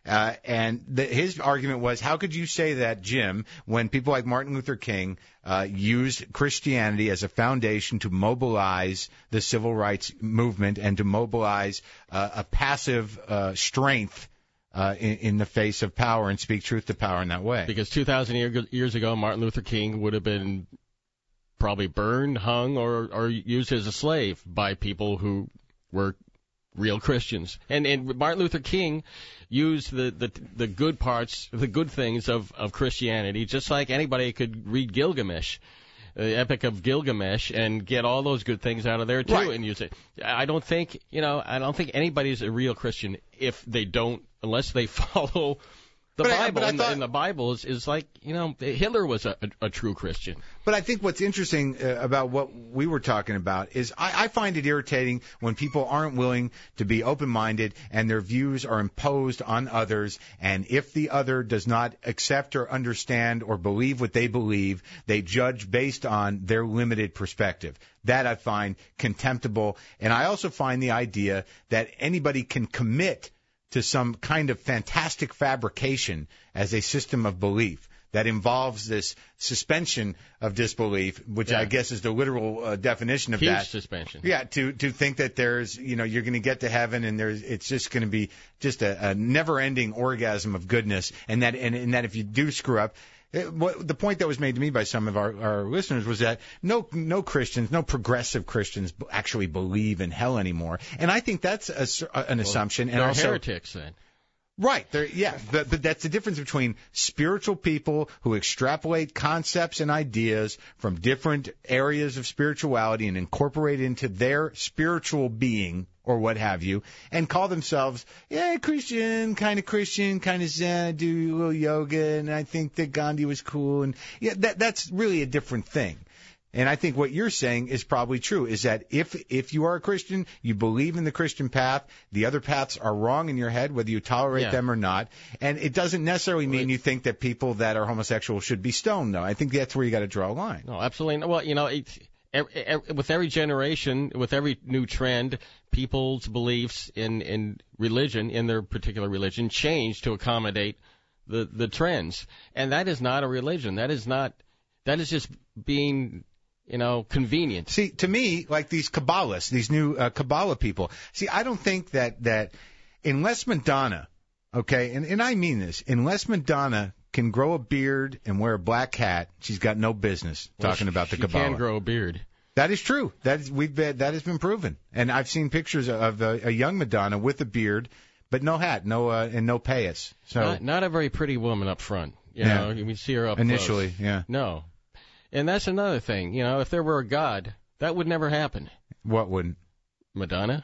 Uh, and the, his argument was, how could you say that, Jim, when people like Martin Luther King uh, used Christianity as a foundation to mobilize the civil rights movement and to mobilize uh, a passive uh, strength uh, in, in the face of power and speak truth to power in that way? Because two thousand year, years ago, Martin Luther King would have been probably burned, hung, or, or used as a slave by people who were real Christians. And, and Martin Luther King used the, the the good parts, the good things of, of Christianity, just like anybody could read Gilgamesh, the Epic of Gilgamesh, and get all those good things out of there too, right. and use it. I don't think, you know, I don't think anybody's a real Christian if they don't, unless they follow the but Bible. I, but I and, thought, the, and the Bible is, is like, you know, Hitler was a, a, a true Christian. But I think what's interesting uh, about what we were talking about is I, I find it irritating when people aren't willing to be open-minded and their views are imposed on others. And if the other does not accept or understand or believe what they believe, they judge based on their limited perspective. That I find contemptible. And I also find the idea that anybody can commit to some kind of fantastic fabrication as a system of belief that involves this suspension of disbelief, which yeah. I guess is the literal uh, definition of Huge that. suspension. Yeah, to to think that there's, you know, you're going to get to heaven and there's it's just going to be just a, a never-ending orgasm of goodness, and that and, and that if you do screw up. It, what, the point that was made to me by some of our, our listeners was that no no Christians, no progressive Christians actually believe in hell anymore, and I think that's a, an well, assumption. And they're also, heretics then. Right. They're, yeah, but, but that's the difference between spiritual people who extrapolate concepts and ideas from different areas of spirituality and incorporate it into their spiritual being or what have you, and call themselves, yeah, Christian, kind of Christian, kind of Zen, do a little yoga, and I think that Gandhi was cool. And yeah, that that's really a different thing. And I think what you're saying is probably true, is that if if you are a Christian, you believe in the Christian path, the other paths are wrong in your head, whether you tolerate yeah. them or not. And it doesn't necessarily mean you think that people that are homosexual should be stoned, though. I think that's where you got to draw a line. No, absolutely. Well, you know, it's, with every generation, with every new trend, people's beliefs in, in religion, in their particular religion, change to accommodate the, the trends. And that is not a religion. That is not, that is just being, you know, convenient. See, to me, like these Kabbalists, these new uh, Kabbalah people, see, I don't think that, that unless Madonna, okay, and, and I mean this, unless Madonna can grow a beard and wear a black hat, she's got no business well, talking she, about the she Kabbalah. She can grow a beard. That is true. That is, we've been, that has been proven. And I've seen pictures of a, a young Madonna with a beard, but no hat, no uh, and no payas. So not, not a very pretty woman up front. You yeah. know, we see her up initially, close. yeah. No. And that's another thing. You know, if there were a God, that would never happen. What wouldn't? Madonna.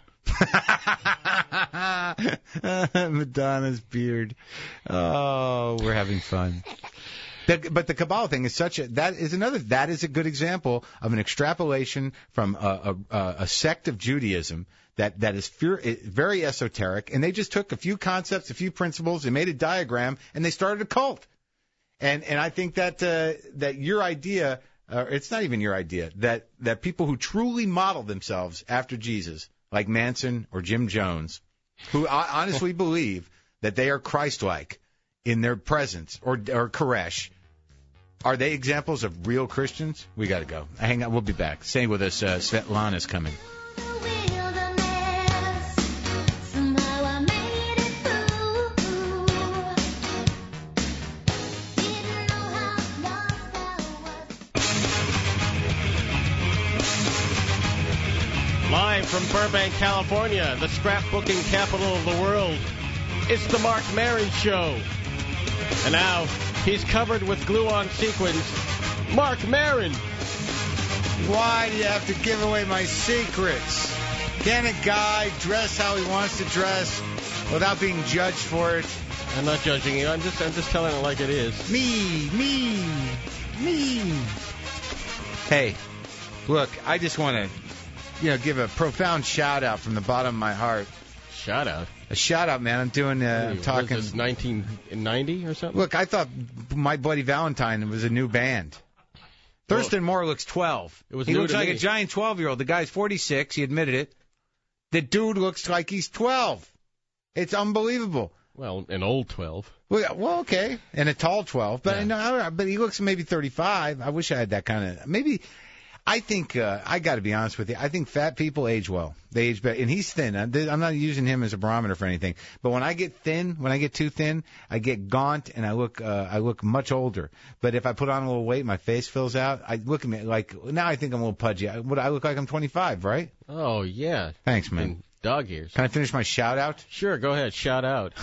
Madonna's beard. Oh, we're having fun. The, but the Kabbalah thing is such a that is another that is a good example of an extrapolation from a, a, a sect of Judaism that that is fear, very esoteric, and they just took a few concepts, a few principles, they made a diagram, and they started a cult. And and I think that uh, that your idea, uh, it's not even your idea, that that people who truly model themselves after Jesus, like Manson or Jim Jones, who honestly believe that they are Christ-like in their presence, or or Koresh, are they examples of real Christians? We got to go. Hang on, we'll be back. Stay with us. Uh, Svetlana's coming. Live from Burbank, California, the scrapbooking capital of the world, it's the Mark Maron Show. And now, he's covered with glue-on sequins, Mark Maron. Why do you have to give away my secrets? Can a guy dress how he wants to dress without being judged for it? I'm not judging you. I'm just I'm just telling it like it is. Me, me, me. Hey, look, I just want to, you know, give a profound shout out from the bottom of my heart. Shout out. A shout out, man. I'm doing. Uh, I'm talking. Was this nineteen ninety or something? Look, I thought My Bloody Valentine was a new band. Thurston Moore looks twelve. It was he new looks to like me. a giant twelve-year-old. The guy's forty-six. He admitted it. The dude looks like he's twelve. It's unbelievable. Well, an old twelve. Well, well, okay, and a tall twelve, but Yeah. I know, but he looks maybe thirty-five. I wish I had that kind of. Maybe, I think uh, I got to be honest with you. I think fat people age well. They age better, and he's thin. I'm I'm not using him as a barometer for anything. But when I get thin, when I get too thin, I get gaunt and I look uh, I look much older. But if I put on a little weight, my face fills out. I look at me like now I think I'm a little pudgy. I, what I look like I'm twenty-five, right? Oh, yeah. Thanks, man. And dog ears. Can I finish my shout out? Sure, go ahead. Shout out.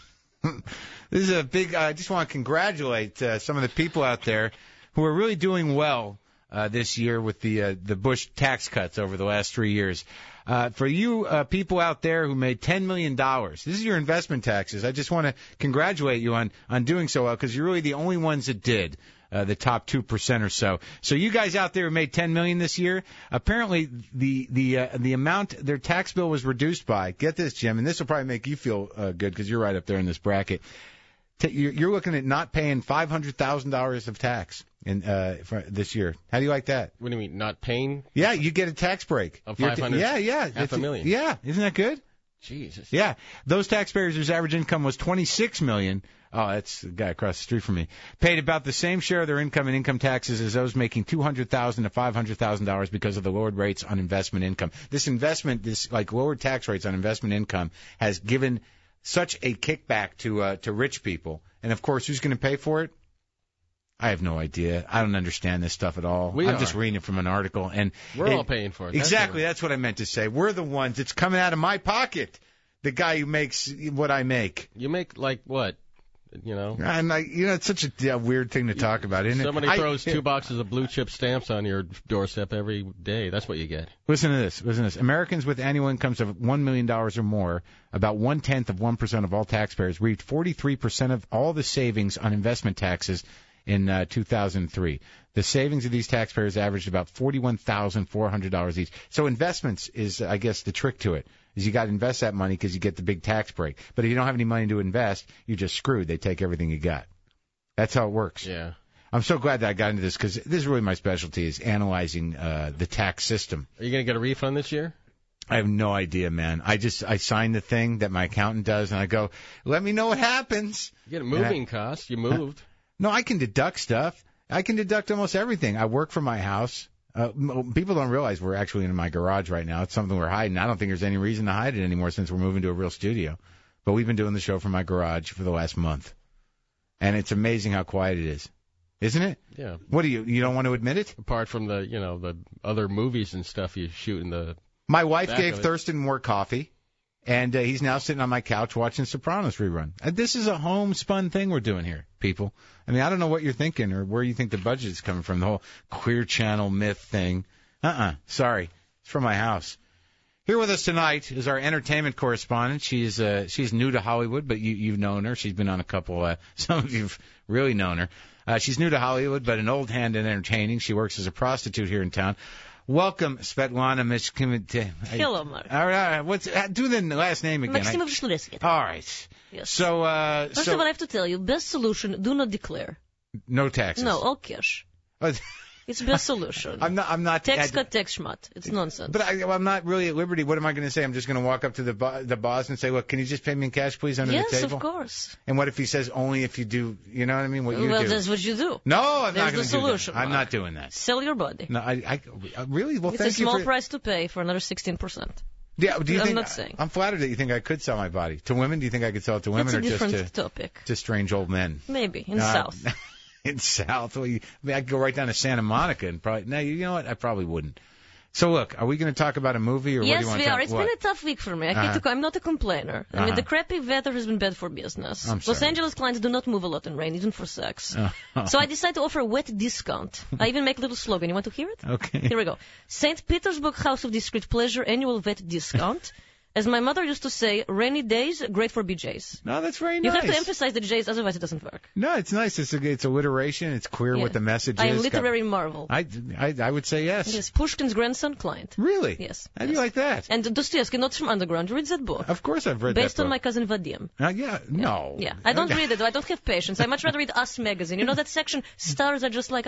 This is a big. I just want to congratulate uh, some of the people out there who are really doing well uh, this year with the uh, the Bush tax cuts over the last three years. Uh, for you uh, people out there who made ten million dollars, this is your investment taxes. I just want to congratulate you on on doing so well because you're really the only ones that did. Uh, the top two percent or so. So you guys out there who made ten million dollars this year, apparently the the uh, the amount their tax bill was reduced by. Get this, Jim, and this will probably make you feel uh, good because you're right up there in this bracket. T- you're, you're looking at not paying five hundred thousand dollars of tax in uh, for this year. How do you like that? What do you mean, not paying? Yeah, you get a tax break. Of You're five hundred? T- yeah, yeah. Half It's- a million. Yeah, isn't that good? Jesus. Yeah, those taxpayers whose average income was twenty-six million dollars. Oh, that's the guy across the street from me. Paid about the same share of their income in income taxes as those making two hundred thousand dollars to five hundred thousand dollars because of the lowered rates on investment income. This investment, this like lowered tax rates on investment income, has given such a kickback to uh, to rich people. And of course, who's going to pay for it? I have no idea. I don't understand this stuff at all. We I'm are. just reading it from an article, and We're it- all paying for it. That's Exactly, what- that's what I meant to say. We're the ones. It's coming out of my pocket. The guy who makes what I make. You make, like, what? You know? I'm like, you know, it's such a yeah, weird thing to talk about, isn't it? Somebody I- throws two boxes of blue chip stamps on your doorstep every day. That's what you get. Listen to this. Listen to this. Americans with annual incomes of one million dollars or more, about one-tenth of one percent of all taxpayers, reaped forty-three percent of all the savings on investment taxes in uh, two thousand three. The savings of these taxpayers averaged about forty-one thousand four hundred dollars each. So investments is, I guess, the trick to it. Is you got to invest that money because you get the big tax break. But if you don't have any money to invest, you're just screwed. They take everything you got. That's how it works. Yeah. I'm so glad that I got into this because this is really my specialty is analyzing uh, the tax system. Are you going to get a refund this year? I have no idea, man. I just I sign the thing that my accountant does, and I go, let me know what happens. You get a moving cost. You moved. No, I can deduct stuff. I can deduct almost everything. I work from my house. Uh, m- people don't realize we're actually in my garage right now. It's something we're hiding. I don't think there's any reason to hide it anymore since we're moving to a real studio. But we've been doing the show from my garage for the last month. And it's amazing how quiet it is. Isn't it? Yeah. What do you, you don't want to admit it? Apart from the, you know, the other movies and stuff you shoot in the... My wife Back gave of it. Thurston more coffee, and uh, he's now sitting on my couch watching Sopranos rerun. Uh, this is a homespun thing we're doing here, people. I mean, I don't know what you're thinking or where you think the budget is coming from, the whole Queer Channel myth thing. Uh-uh. Sorry. It's from my house. Here with us tonight is our entertainment correspondent. She's uh, she's new to Hollywood, but you, you've known her. She's been on a couple. Uh, some of you've really known her. Uh, she's new to Hollywood, but an old hand in entertaining. She works as a prostitute here in town. Welcome, Svetlana Mishkimit. Hello, Mark. All right, all right. What's uh, do the last name again? Maxima I- Vishnuresky. all right. Yes. So, uh, First so of all, I have to tell you, best solution, do not declare. no taxes. No, all cash. Oh, It's best solution. I'm not. I'm not. Tax I- cut, tax schmat. It's nonsense. But I, I'm not really at liberty. What am I going to say? I'm just going to walk up to the bo- the boss and say, "Look, can you just pay me in cash, please, under yes, the table?" of course. And what if he says only if you do? You know what I mean? What you Well, do? that's what you do. No, I'm There's not the going to do solution, that. I'm Mark. not doing that. Sell your body. No, I, I, I really. Well, It's a thank you small for. price to pay for another sixteen percent. Yeah, do you I'm think? not saying. I'm flattered that you think I could sell my body to women. Do you think I could sell it to women It's a or just different to, topic. to strange old men? Maybe, in Uh, South. In South, well, you, I mean, I could go right down to Santa Monica and probably. No, you know what? I probably wouldn't. So look, are we going to talk about a movie or what Yes, do you want we to are. talk It's what? been a tough week for me. I Uh-huh. hate to, I'm not a complainer. I Uh-huh. mean, the crappy weather has been bad for business. I'm Los sorry. Angeles clients do not move a lot in rain, even for sex. Uh-huh. So I decided to offer a wet discount. I even make a little slogan. You want to hear it? Okay. Here we go. Saint Petersburg House of Discreet Pleasure annual vet discount. As my mother used to say, rainy days, great for B Js. No, that's very You nice. have to emphasize the Js, otherwise it doesn't work. No, it's nice. It's a, it's alliteration. It's clear Yeah. what the message I is. am Got- literary marvel. I, I, I would say yes. Yes, Pushkin's grandson client. Really? Yes, How do you yes. like that? And Dostoevsky, not from underground. Read that book. Of course I've read Based that on my book. cousin Vadim. Uh, yeah, no. Yeah, I don't read it. I don't have patience. I much rather read Us magazine. You know that section? Stars are just like us.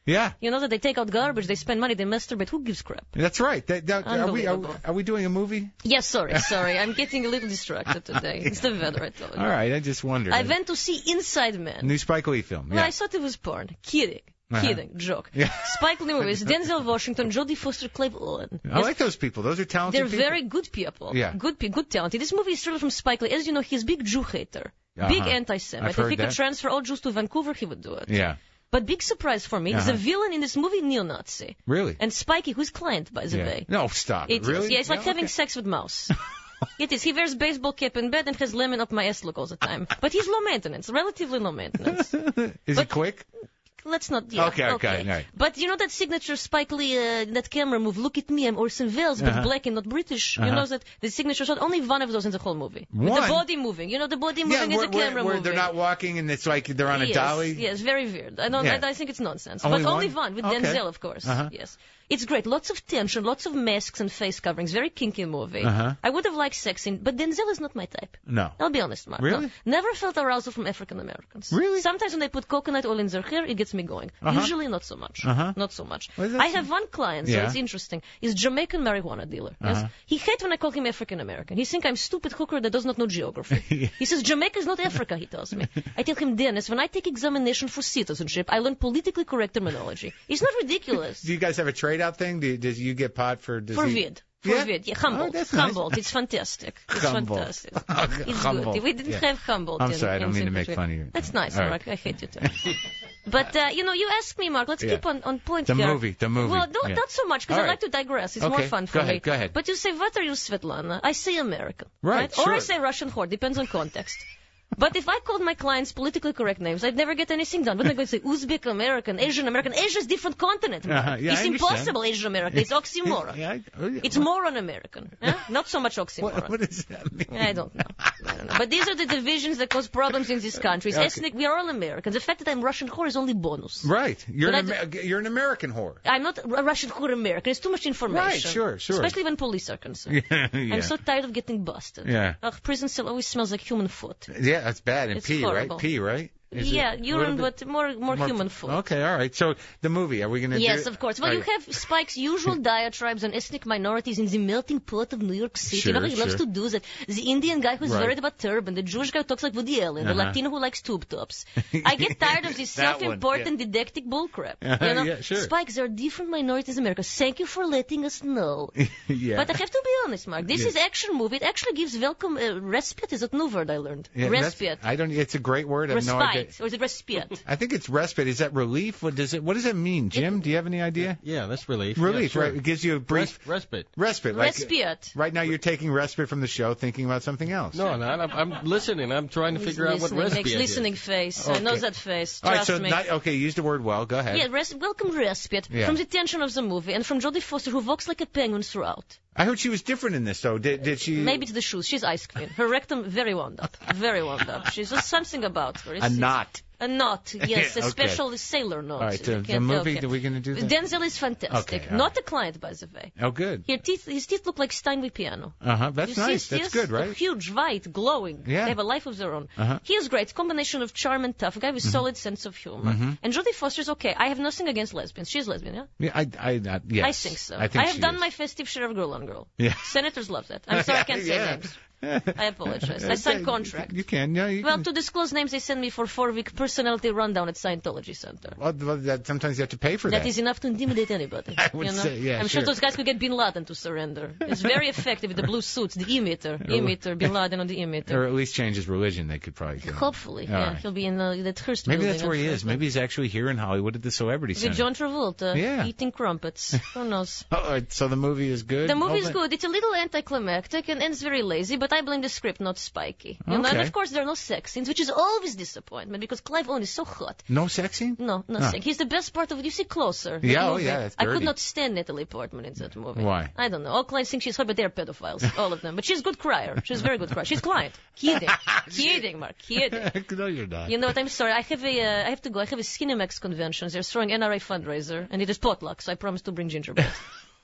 Yeah. You know that they take out garbage, they spend money, they masturbate. Who gives crap? That's right. That, that, are, we, are, are we doing a movie? Yes, sorry, sorry. I'm getting a little distracted today. It's the weather, I told you. All right, I just wondered. I went to see Inside Man. New Spike Lee film. Well, Yeah. I thought it was porn. Kidding. Uh-huh. Kidding. Joke. Yeah. Spike Lee movies. Denzel Washington, Jodie Foster, Clive Owen. I like those people. Those are talented They're people. very good people. Yeah. Good, pe- good talented. This movie is straight from Spike Lee. As you know, he's a big Jew hater. Uh-huh. Big anti-Semite. I've If heard he could that. transfer all Jews to Vancouver, he would do it. Yeah. But big surprise for me, Uh-huh. the villain in this movie, neo-Nazi. Really? And Spikey, who's client, by the Yeah. way. No, stop. It is. Really? Yeah, it's like No? having Okay. sex with mouse. It is. He wears baseball cap in bed and has lemon up my ass look all the time. But he's low maintenance, relatively low maintenance. Is But- it quick? Let's not. Yeah, Okay, okay, all right. But you know that signature Spike Lee, uh, that camera move, look at me, I'm Orson Welles, but Uh-huh. black and not British. Uh-huh. You know that the signature shot, only one of those in the whole movie. With One? the body moving. You know, the body moving Yeah, is where, a camera where, where moving. they're not walking and it's like they're on a yes, dolly? Yes, very weird. I don't. Yeah. I, I think it's nonsense. Only but only one? one with Okay. Denzel, of course. Uh-huh. Yes, it's great. Lots of tension, lots of masks and face coverings. Very kinky movie. Uh-huh. I would have liked sex scene, but Denzel is not my type. No. I'll be honest, Mark. Really? No. Never felt arousal from African Americans. Really? Sometimes when they put coconut oil in their hair, it gets me going. Uh-huh. Usually not so much. Uh-huh. Not so much. What is that? I have one client, so Yeah. it's interesting. He's Jamaican marijuana dealer. Yes? Uh-huh. He hates when I call him African American. He thinks I'm stupid hooker that does not know geography. He says Jamaica is not Africa, he tells me. I tell him, Dennis, when I take examination for citizenship, I learn politically correct terminology. It's not ridiculous. Do you guys have a trade-out thing? Do you, does you get pot for disease? For vid. For Yeah? vid. Yeah, Humboldt. Oh, that's nice. Humboldt. It's fantastic. It's Humboldt. fantastic. Oh, It's Humboldt. good. We didn't Yeah. have Humboldt. I'm in, sorry, I don't in mean to make Zimbabwe. fun of you. That's nice, All right. Mark. I hate you too. But, uh, you know, you asked me, Mark, let's Yeah. keep on, on point The here. movie, the movie. Well, no, Yeah. not so much, because All I right. like to digress. It's Okay, more fun for go ahead, me. go ahead. But you say, what are you, Svetlana? I say American. Right, Or I sure. say Russian whore. Depends on context. But if I called my clients politically correct names, I'd never get anything done. Wouldn't I go say Uzbek American, Asian American? Asia is different continent. Mark. Uh-huh, yeah, it's I understand. impossible Asian American. It's oxymoron. Yeah, I- oh, yeah. It's moron American. Eh? Not so much oxymoron. What, what does that mean? I don't know. I don't know. But these are the divisions that cause problems in these countries. Okay. Ethnic, we are all Americans. The fact that I'm Russian whore is only bonus. Right. You're But an, I Amer- you're an American whore. I'm not a Russian whore American. It's too much information. Right, sure, sure. Especially when police are concerned. Yeah, yeah. I'm so tired of getting busted. Yeah. Ugh, prison cell always smells like human foot. Yeah, that's bad. And It's pee, horrible. right? Pee, right? Is yeah, it a urine, little bit but more more, human foot. Okay, all right. So the movie, are we going to do Yes, it? of course. Well, All you right. have Spike's usual diatribes on ethnic minorities in the melting pot of New York City. Sure, you know, he loves sure. to do that. The Indian guy who's Right. worried about turban, the Jewish guy who talks like Woody Allen, the Uh-huh. Latino who likes tube tops. I get tired of this That one, self-important didactic bullcrap. Uh-huh, You know, yeah, sure. Spike, there are different minorities in America. Thank you for letting us know. yeah. But I have to be honest, Mark. This Yeah. is action movie. It actually gives welcome uh, respite. Is that new word I learned? Yeah, that's- respite. I don't. It's a great word. I have no idea. Respite. Or is it respite? I think it's respite. Is that relief? What does it? What does it mean, Jim? Do you have any idea? Yeah, that's relief. Relief, yeah, sure. right? It gives you a brief Res- respite. respite. Like, Respite. right now, you're taking respite from the show, thinking about something else. No, I'm not. I'm, I'm listening. I'm trying to He's figure out what listening. respite Makes is. listening face. I know Okay. that face. All right. Trust So me. not, okay, use the word well. Go ahead. Yeah, res- welcome respite Yeah. from the tension of the movie and from Jodie Foster, who walks like a penguin throughout. I heard she was different in this, though. Did did she? Maybe it's the shoes. She's ice queen. Her rectum very wound up. Very wound up. She's just something about her. a It's- knot. A knot, yes, a Okay. special sailor knot. All right. You Uh, the can't- movie. okay. Are we going to do that? Denzel is fantastic. Okay, all Not a client, by the way. Oh, good. His teeth, his teeth look like Steinway piano. Uh huh. That's You see nice. his That's teeth? good, right? They're huge, white, glowing. Yeah. They have a life of their own. Uh-huh. He is great. Combination of charm and tough. A guy with Mm-hmm. solid sense of humor. And Jodie Foster's okay. I have nothing against lesbians. She's lesbian, yeah? Yeah. I. I. I yes. I think so. I, think have she done is. my festive share of girl on girl. Yeah. Senators love that. I'm sorry I can't say Yeah. names. I apologize. I signed contract. You can. Yeah. You Well, can. to disclose names, they send me for four-week personality rundown at Scientology Center. Well, well, that, sometimes you have to pay for that. That is enough to intimidate anybody. I would you know? say, yeah, I'm sure sure. those guys could get Bin Laden to surrender. It's very effective with the blue suits, the emitter, emitter, Bin Laden on the emitter. Or at least change his religion. They could probably. Get him. Hopefully, All yeah, right. he'll be in uh, that Hearst Maybe building. that's where he on is. Thursday. Maybe he's actually here in Hollywood at the Celebrity With Center. John Travolta, Yeah. eating crumpets. Who knows? Oh, all right, so the movie is good. The movie is Oh, good. It's a little anticlimactic and ends very lazy, but I blame the script, not Spikey. You know, and Okay. of course there are no sex scenes, which is always disappointment because Clive Owen is so hot. No sex scene? No, no Ah. sex. He's the best part of it. You see Closer. that Yeah, oh, movie. yeah, that's I dirty. could not stand Natalie Portman in that movie. Why? I don't know. All clients think she's hot, but they're pedophiles, all of them. But she's a good crier. She's a very good crier. She's client. Kidding. Kidding, Mark. Kidding. No, you're not. You know what? I'm sorry. I have a, uh, I have to go. I have a Skinemax convention. They're throwing N R A fundraiser, and it is potluck, so I promise to bring gingerbread.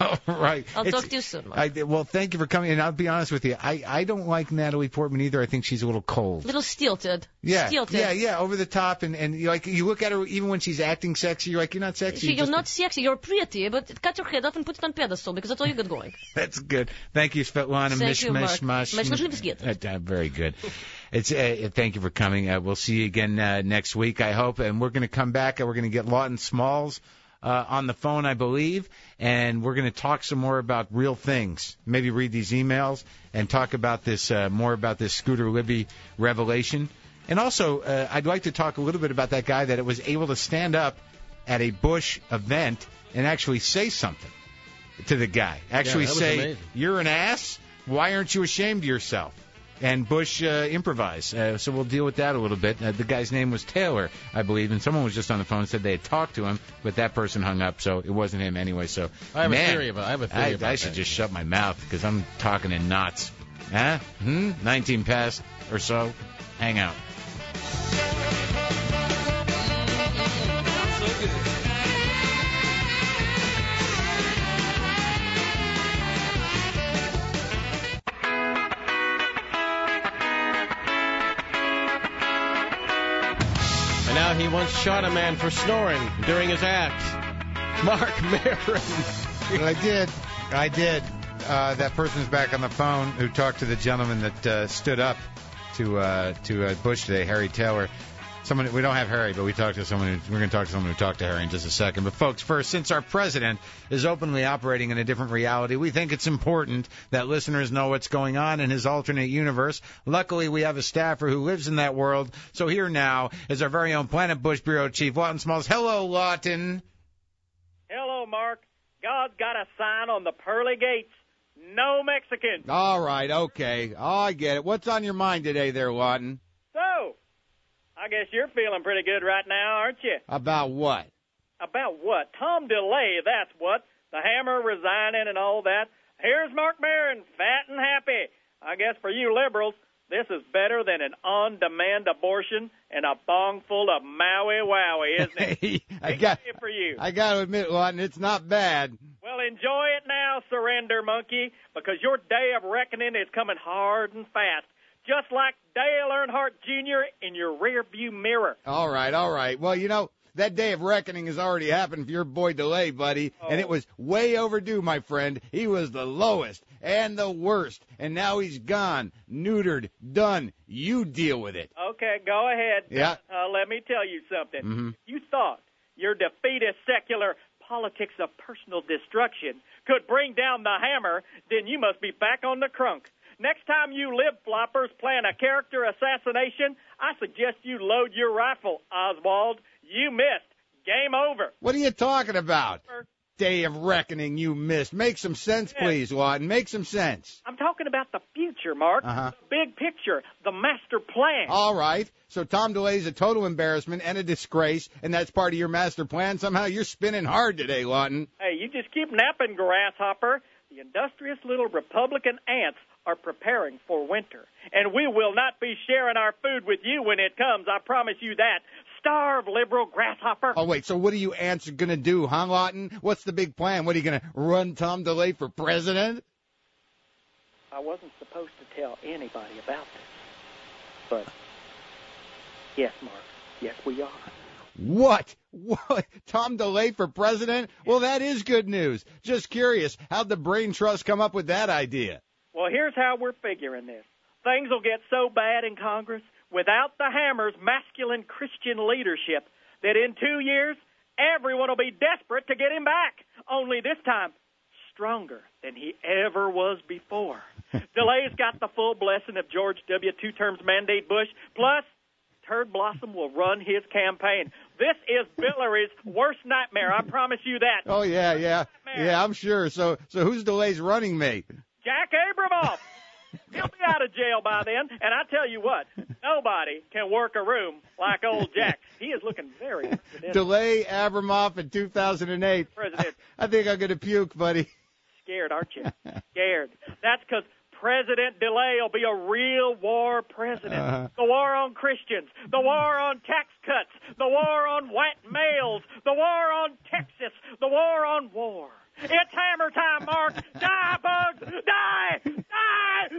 All right. I'll It's- talk to you soon, Mark. I, well, thank you for coming. And I'll be honest with you, I, I don't like Natalie Portman either. I think she's a little cold. Little stilted. Yeah, Stilted. yeah, yeah, over the top, and and you like you look at her even when she's acting sexy, you're like, you're not sexy. See, you're you're just- not sexy. You're pretty, but cut your head off and put it on pedestal because that's all you got going. That's good. Thank you, Svetlana. Thank Mish, you, mish, Mark. mush. Mish, mish, mish, get. Uh, uh, very good. It's uh, thank you for coming. Uh, we'll see you again uh, next week, I hope, and we're going to come back and we're going to get Lawton Smalls uh, on the phone, I believe, and we're going to talk some more about real things. Maybe read these emails and talk about this uh, more about this Scooter Libby revelation. And also, uh, I'd like to talk a little bit about that guy that was able to stand up at a Bush event and actually say something to the guy. Actually Yeah, that was say, amazing. "You're an ass. Why aren't you ashamed of yourself?" And Bush uh, improvised. Uh, so we'll deal with that a little bit. Uh, the guy's name was Taylor, I believe, and someone was just on the phone and said they had talked to him, but that person hung up, so it wasn't him anyway. So I have man, a theory about. I have a theory I, about I should that. just shut my mouth because I'm talking in knots. Huh? Hmm? nineteen past or so. Hang out. And now he once shot a man for snoring during his act. Mark Maron. I did. I did. Uh, that person's back on the phone who talked to the gentleman that uh, stood up to uh, to uh, Bush today, Harry Taylor. Someone we don't have Harry, but we talked to someone. Who, we're going to talk to someone who talked to Harry in just a second. But folks, first, since our president is openly operating in a different reality, we think it's important that listeners know what's going on in his alternate universe. Luckily, we have a staffer who lives in that world. So here now is our very own Planet Bush bureau chief, Lawton Smalls. Hello, Lawton. Hello, Mark. God's got a sign on the pearly gates. No Mexicans. All right, okay. Oh, I get it. What's on your mind today there, Lawton? So, I guess you're feeling pretty good right now, aren't you? About what? About what? Tom DeLay, that's what. The Hammer resigning and all that. Here's Mark Maron, fat and happy. I guess for you liberals, this is better than an on-demand abortion and a bong full of Maui Wowie, isn't it? Hey, I Big got, day for you. I got to admit, Lawton, it's not bad. Well, enjoy it now, surrender monkey, because your day of reckoning is coming hard and fast, just like Dale Earnhardt Junior in your rearview mirror. All right, all right. Well, you know, that day of reckoning has already happened for your boy DeLay, buddy, and it was way overdue, my friend. He was the lowest and the worst, and now he's gone, neutered, done. You deal with it. Okay, go ahead. Yeah. Uh, let me tell you something. Mm-hmm. You thought your defeatist secular politics of personal destruction could bring down the hammer, then you must be back on the crunk. Next time you lib floppers plan a character assassination, I suggest you load your rifle, Oswald. You missed. Game over. What are you talking about? Day of reckoning you missed. Make some sense, please, Lawton. Make some sense. I'm talking about the future, Mark. Uh-huh. The big picture, the master plan. All right. So Tom DeLay's a total embarrassment and a disgrace, and that's part of your master plan. Somehow you're spinning hard today, Lawton. Hey, you just keep napping, grasshopper. The industrious little Republican ants are preparing for winter, and we will not be sharing our food with you when it comes. I promise you that. Starve, liberal grasshopper. Oh, wait, so what are you ants going to do, huh, Lawton? What's the big plan? What, are you going to run Tom DeLay for president? I wasn't supposed to tell anybody about this, but yes, Mark, yes, we are. What? What? Tom DeLay for president? Well, that is good news. Just curious, how'd the Brain Trust come up with that idea? Well, here's how we're figuring this. Things will get so bad in Congress without the Hammer's masculine Christian leadership that in two years, everyone will be desperate to get him back. Only this time, stronger than he ever was before. DeLay's got the full blessing of George W. Two terms mandate Bush. Plus, Turd Blossom will run his campaign. This is Billary's worst nightmare. I promise you that. Oh, yeah, yeah. Yeah, I'm sure. So so who's DeLay's running mate? Jack Abramoff. He'll be out of jail by then, and I tell you what, nobody can work a room like old Jack. He is looking very presidential. DeLay Abramoff in two thousand eight. President. I think I'm going to puke, buddy. Scared, aren't you? Scared. That's because President DeLay will be a real war president. Uh-huh. The war on Christians, the war on tax cuts, the war on white males, the war on Texas, the war on war. It's hammer time, Mark. Die, bugs. Die. Die.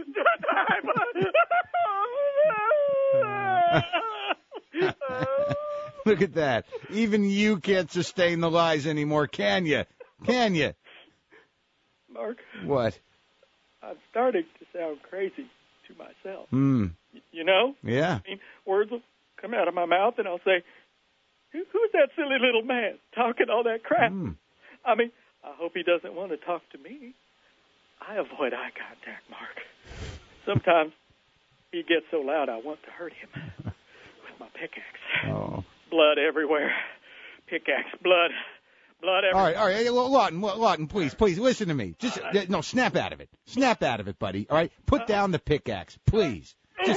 Die, bugs. Look at that. Even you can't sustain the lies anymore, can you? Can you? Mark. What? I'm starting to sound crazy to myself. Hmm. You know? Yeah. I mean, words will come out of my mouth, and I'll say, Who, who's that silly little man talking all that crap? Mm. I mean, I hope he doesn't want to talk to me. I avoid eye contact, Mark. Sometimes he gets so loud I want to hurt him with my pickaxe. Oh. Blood everywhere. Pickaxe, blood. Blood everywhere. All right, all right. Well, Lawton, Lawton, please, please, listen to me. Just, uh, no, snap out of it. Snap out of it, buddy. All right? Put down the pickaxe, please. Just...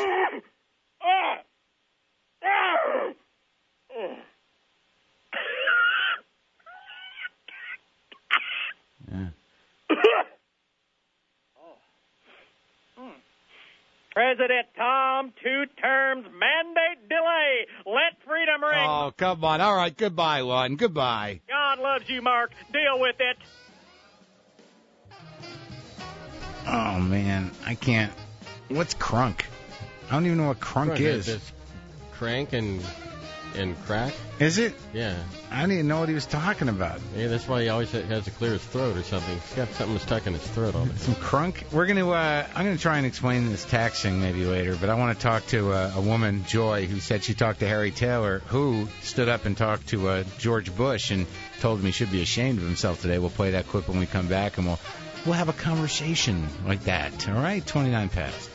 Yeah. President Tom, two terms, mandate delay. Let freedom ring. Oh, come on. All right, goodbye, Lawton. Goodbye. God loves you, Mark. Deal with it. Oh, man. I can't. What's crunk? I don't even know what crunk Right, is. It's crank and and crack. Is it? Yeah. I didn't even know what he was talking about. Yeah, that's why he always has to clear his throat or something. He's got something stuck in his throat all the time. Some crunk. We're gonna. Uh, I'm gonna try and explain this tax thing maybe later. But I want to talk to uh, a woman, Joy, who said she talked to Harry Taylor, who stood up and talked to uh, George Bush and told him he should be ashamed of himself today. We'll play that clip when we come back, and we'll we'll have a conversation like that. All right, twenty-nine past.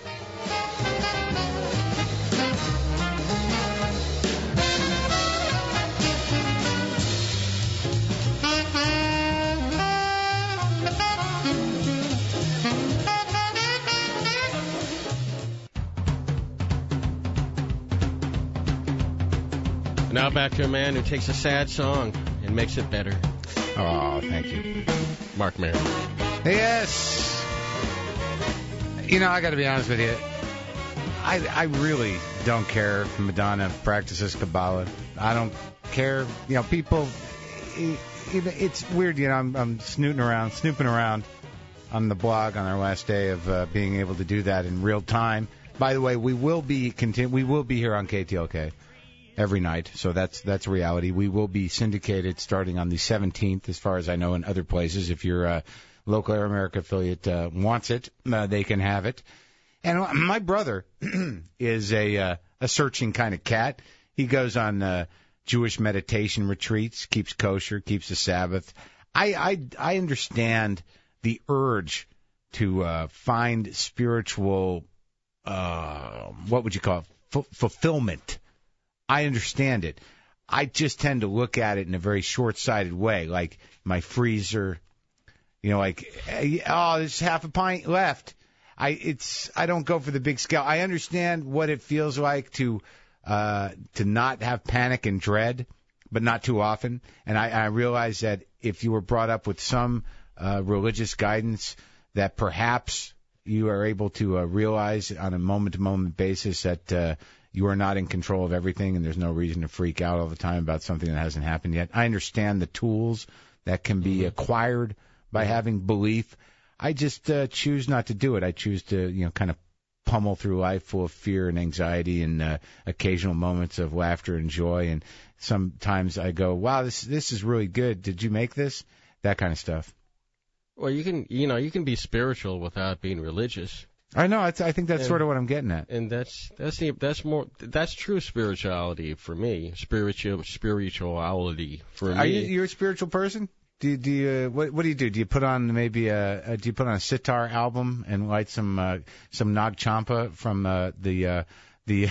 Now back to a man who takes a sad song and makes it better. Oh, thank you. Mark Maron. Yes. You know, I got to be honest with you. I I really don't care if Madonna practices Kabbalah. I don't care. You know, people. It, it, it's weird. You know, I'm, I'm snooting around, snooping around on the blog on our last day of uh, being able to do that in real time. By the way, we will be continu- We will be here on K T L K. Every night, so that's that's reality. We will be syndicated starting on the seventeenth, as far as I know, in other places. If your uh, local Air America affiliate uh, wants it, uh, they can have it. And my brother is a uh, a searching kind of cat. He goes on uh, Jewish meditation retreats, keeps kosher, keeps the Sabbath. I I, I understand the urge to uh, find spiritual, uh, what would you call it, F- fulfillment. I understand it. I just tend to look at it in a very short-sighted way, like my freezer, you know, like, oh, there's half a pint left. I it's I don't go for the big scale. I understand what it feels like to uh, to not have panic and dread, but not too often. And I, I realize that if you were brought up with some uh, religious guidance, that perhaps you are able to uh, realize on a moment-to-moment basis that uh, you are not in control of everything, and there's no reason to freak out all the time about something that hasn't happened yet. I understand the tools that can be acquired by having belief. I just uh, choose not to do it. I choose to, you know, kind of pummel through life full of fear and anxiety and uh, occasional moments of laughter and joy. And sometimes I go, wow, this this is really good. Did you make this? That kind of stuff. Well, you can, you know, you can be spiritual without being religious. I know. It's, I think that's and, sort of what I'm getting at. And that's that's the that's more that's true spirituality for me. Spiritual spirituality for me. Are you you're a spiritual person? Do you, do you what what do you do? Do you put on maybe a, a do you put on a sitar album and light some uh, some Nag Champa from uh, the uh, the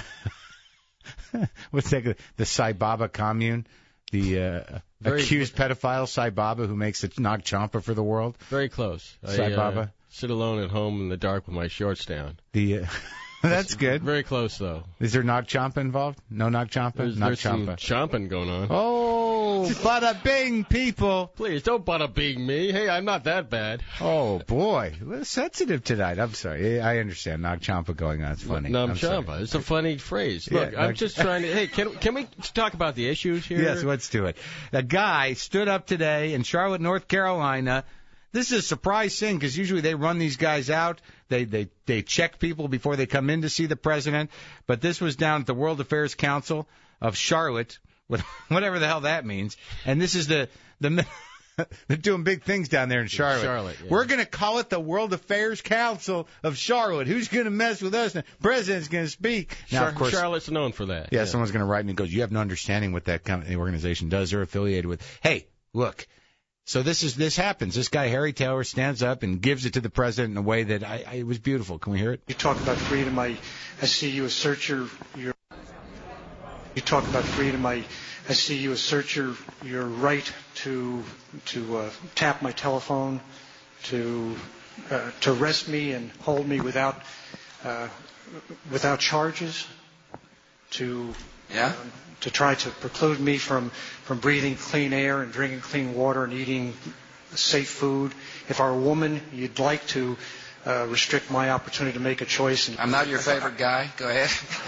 what's that? The Sai Baba commune, the uh, Very accused cl- pedophile Sai Baba who makes the Nag Champa for the world. Very close. Sai I, Baba. Uh, sit alone at home in the dark with my shorts down. The uh, that's good. Very close though. Is there Nag Champa involved? No Nag Champa. There's, Nag there's some Champa. chomping going on. Oh, bada bing, people. Please don't bada bing me. Hey, I'm not that bad. Oh boy, a little sensitive tonight. I'm sorry. I understand Nag Champa going on. It's funny. Nag Champa. It's a funny phrase. Look, yeah, I'm Nag- just trying to. Hey, can can we talk about the issues here? Yes, let's do it. A guy stood up today in Charlotte, North Carolina, This is a surprise thing because usually they run these guys out. They, they, they check people before they come in to see the president. But this was down at the World Affairs Council of Charlotte, whatever the hell that means. And this is the, the, they're doing big things down there in Charlotte. Charlotte, yeah. We're going to call it the World Affairs Council of Charlotte. Who's going to mess with us? The president's going to speak. Now, Char- of course, Charlotte's known for that. yeah, Yeah, someone's going to write me and goes, you have no understanding what that company organization does. They're affiliated with. Hey, look. So this is this happens. This guy, Harry Taylor, stands up and gives it to the president in a way that I, I it was beautiful. Can we hear it? You talk about freedom. I, I see you assert your, your. You talk about freedom. I, I see you assert your, your right to to uh, tap my telephone, to uh, to arrest me and hold me without uh, without charges, to yeah. uh, to try to preclude me from, from breathing clean air and drinking clean water and eating safe food. If our woman, you'd like to uh, restrict my opportunity to make a choice. And I'm not your favorite guy. Go ahead.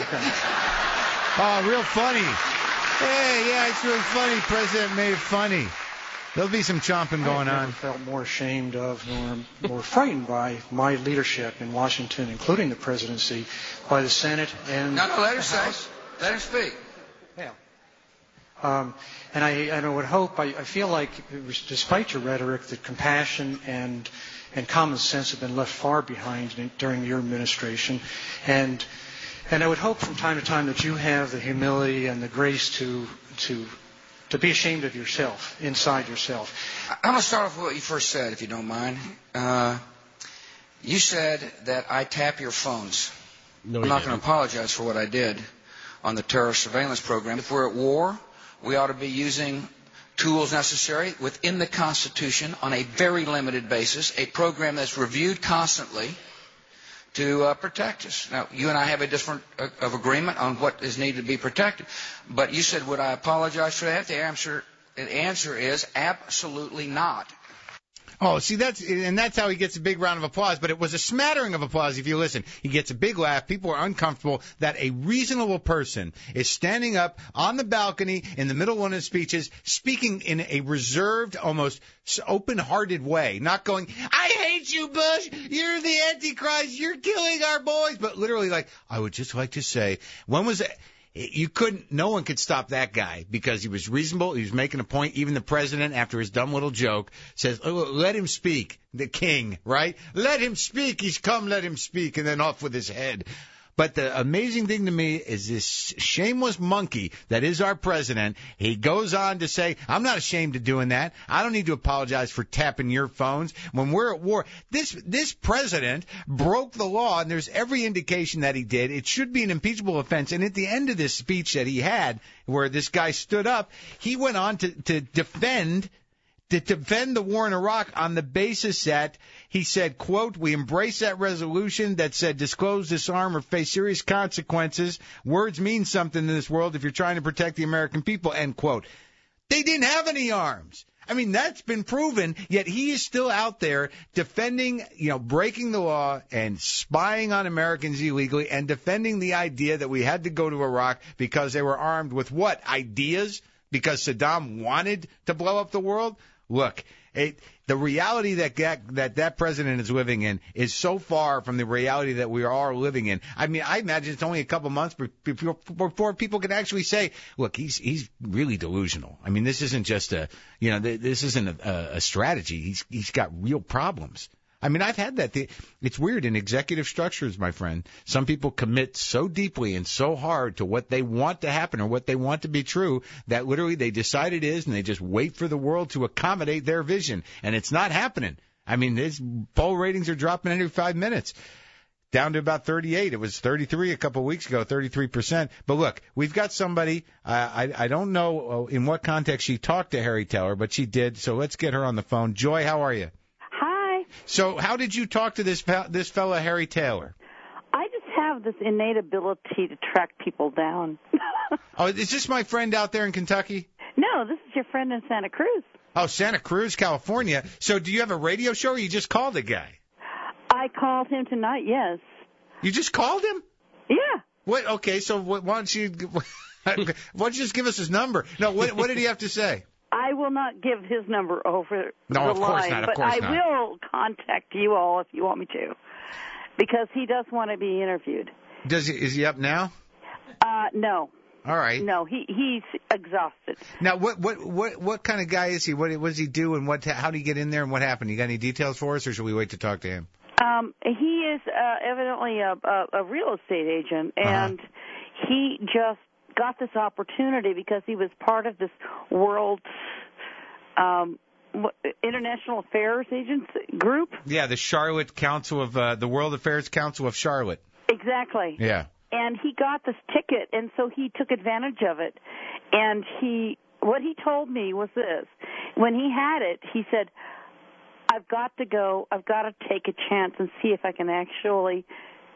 Oh, real funny. Hey, yeah, it's really funny. President made it funny. There'll be some chomping going I've never on. felt more ashamed of nor more frightened by my leadership in Washington, including the presidency, by the Senate and No, no, let her the say. House. Let her speak. Yeah. Um, and I, and I would hope, I, I feel like, it was, despite your rhetoric, that compassion and and common sense have been left far behind in, during your administration. And and I would hope from time to time that you have the humility and the grace to to to be ashamed of yourself, inside yourself. I'm going to start off with what you first said, if you don't mind. Uh, you said that I tap your phones. No, I'm not going to apologize for what I did on the terrorist surveillance program. If we're at war, we ought to be using tools necessary within the Constitution on a very limited basis, a program that's reviewed constantly to uh, protect us. Now, you and I have a different uh, of agreement on what is needed to be protected. But you said, would I apologize for that? The answer, the answer is absolutely not. Oh, see, that's and that's how he gets a big round of applause. But it was a smattering of applause if you listen. He gets a big laugh. People are uncomfortable that a reasonable person is standing up on the balcony in the middle of one of his speeches, speaking in a reserved, almost open-hearted way, not going, I hate you, Bush. You're the Antichrist. You're killing our boys. But literally like, I would just like to say, when was it? You couldn't, no one could stop that guy because he was reasonable. He was making a point. Even the president, after his dumb little joke, says, oh, let him speak. The king, right? Let him speak. He's come, let him speak. And then off with his head. But the amazing thing to me is this shameless monkey that is our president. He goes on to say, I'm not ashamed of doing that. I don't need to apologize for tapping your phones. When we're at war, this this president broke the law, and there's every indication that he did. It should be an impeachable offense. And at the end of this speech that he had, where this guy stood up, he went on to, to defend to defend the war in Iraq on the basis that he said, quote, we embrace that resolution that said disclose, disarm, or face serious consequences. Words mean something in this world if you're trying to protect the American people, end quote. They didn't have any arms. I mean, that's been proven, yet he is still out there defending, you know, breaking the law and spying on Americans illegally and defending the idea that we had to go to Iraq because they were armed with what? Ideas? Because Saddam wanted to blow up the world? Look, it, the reality that, that that that president is living in is so far from the reality that we are all living in. I mean, I imagine it's only a couple months before, before people can actually say, look, he's he's really delusional. I mean, this isn't just a, you know, this isn't a, a strategy. He's he's got real problems. I mean, I've had that. It's weird in executive structures, my friend. Some people commit so deeply and so hard to what they want to happen or what they want to be true that literally they decide it is and they just wait for the world to accommodate their vision. And it's not happening. I mean, his poll ratings are dropping every five minutes. Down to about thirty-eight. It was thirty-three a couple of weeks ago, thirty-three percent. But look, we've got somebody, uh, I, I don't know in what context she talked to Harry Taylor, but she did. So let's get her on the phone. Joy, how are you? So how did you talk to this fe- this fella, Harry Taylor? I just have this innate ability to track people down. Oh, is this my friend out there in Kentucky? No, this is your friend in Santa Cruz. Oh, Santa Cruz, California. So do you have a radio show or you just called the guy? I called him tonight, yes. You just called him? Yeah. What? Okay, so why don't you, why don't you just give us his number? No, what, what did he have to say? I will not give his number over No, the of course line, not, of but course I not. will contact you all if you want me to, because he does want to be interviewed. Does he, is he up now? Uh, no. All right. No, he he's exhausted. Now, what what what what kind of guy is he? What what does he do, and what how did he get in there, and what happened? You got any details for us, or should we wait to talk to him? Um, he is uh, evidently a, a, a real estate agent, and Uh-huh. he just got this opportunity because he was part of this world um, what- international affairs agency group. Yeah, the Charlotte Council of uh, the World Affairs Council of Charlotte. Exactly. Yeah. And he got this ticket, and so he took advantage of it. And he, what he told me was this: when he had it, he said, "I've got to go. I've got to take a chance and see if I can actually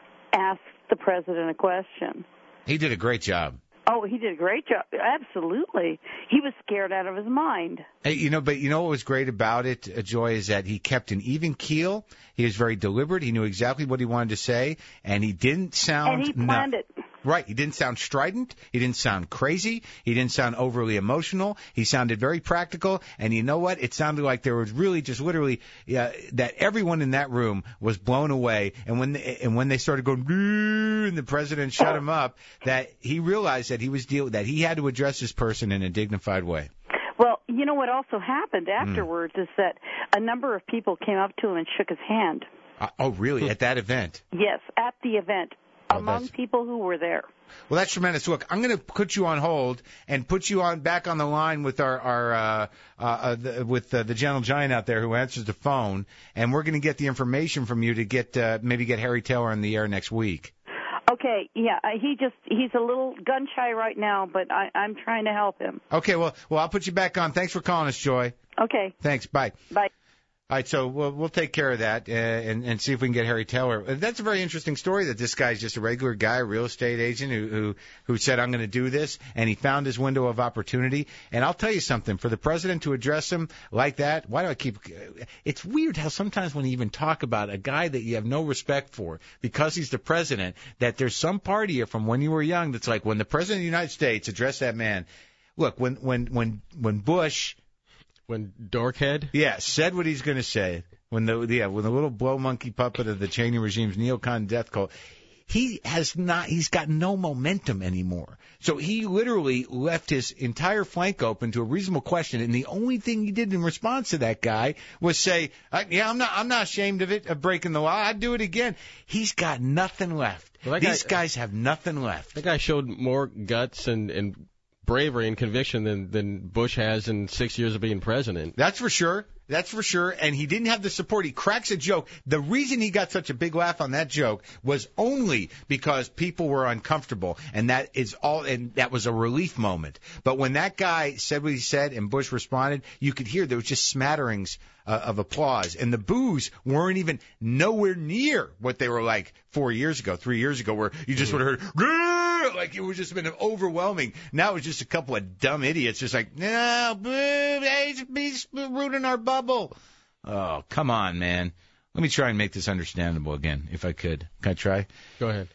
ask the president a question." He did a great job. Oh, he did a great job. Absolutely. He was scared out of his mind. Hey, you know, but you know what was great about it, uh, Joy, is that he kept an even keel. He was very deliberate. He knew exactly what he wanted to say, and he didn't sound. And he planned no- it. Right. He didn't sound strident. He didn't sound crazy. He didn't sound overly emotional. He sounded very practical. And you know what? It sounded like there was really just literally uh, that everyone in that room was blown away. And when they, and when they started going, "Grrr," and the president shut him up, that he realized that he was deal that he had to address this person in a dignified way. Well, you know what also happened afterwards mm. is that a number of people came up to him and shook his hand. Uh, oh, really? At that event? Yes, at the event. Oh, among that's... people who were there. Well, that's tremendous. Look, I'm going to put you on hold and put you on back on the line with our, our uh, uh, uh, the, with uh, the gentle giant out there who answers the phone, and we're going to get the information from you to get uh, maybe get Harry Taylor on the air next week. Okay, yeah, uh, he just he's a little gun shy right now, but I, I'm trying to help him. Okay, well, well, I'll put you back on. Thanks for calling us, Joy. Okay. Thanks. Bye. Bye. All right, so we'll we'll take care of that uh, and and see if we can get Harry Taylor. Uh, That's a very interesting story. That this guy's just a regular guy, a real estate agent who who, who said, "I'm going to do this," and he found his window of opportunity. And I'll tell you something: for the president to address him like that, why do I keep? It's weird how sometimes when you even talk about a guy that you have no respect for because he's the president, that there's some part of you from when you were young that's like, when the president of the United States addressed that man. Look, when when when when Bush. When Dorkhead? Yeah, said what he's going to say. When the yeah, when the little blow monkey puppet of the Cheney regime's neocon death cult, he has not. He's got no momentum anymore. So he literally left his entire flank open to a reasonable question, and the only thing he did in response to that guy was say, "Yeah, I'm not. I'm not ashamed of it, of breaking the law. I'd do it again." He's got nothing left. Well, These guy, guys have nothing left. That guy showed more guts and and. bravery and conviction than than Bush has in six years of being president. That's for sure. That's for sure. And he didn't have the support. He cracks a joke. The reason he got such a big laugh on that joke was only because people were uncomfortable, and that is all. And that was a relief moment. But when that guy said what he said and Bush responded, you could hear there was just smatterings uh, of applause, and the boos weren't even nowhere near what they were like four years ago, three years ago, where you just would have heard. Grrr! Like it was just been overwhelming. Now it was just a couple of dumb idiots, just like, no, boo, he's, he's ruining our bubble. Oh, come on, man. Let me try and make this understandable again, if I could. Can I try? Go ahead.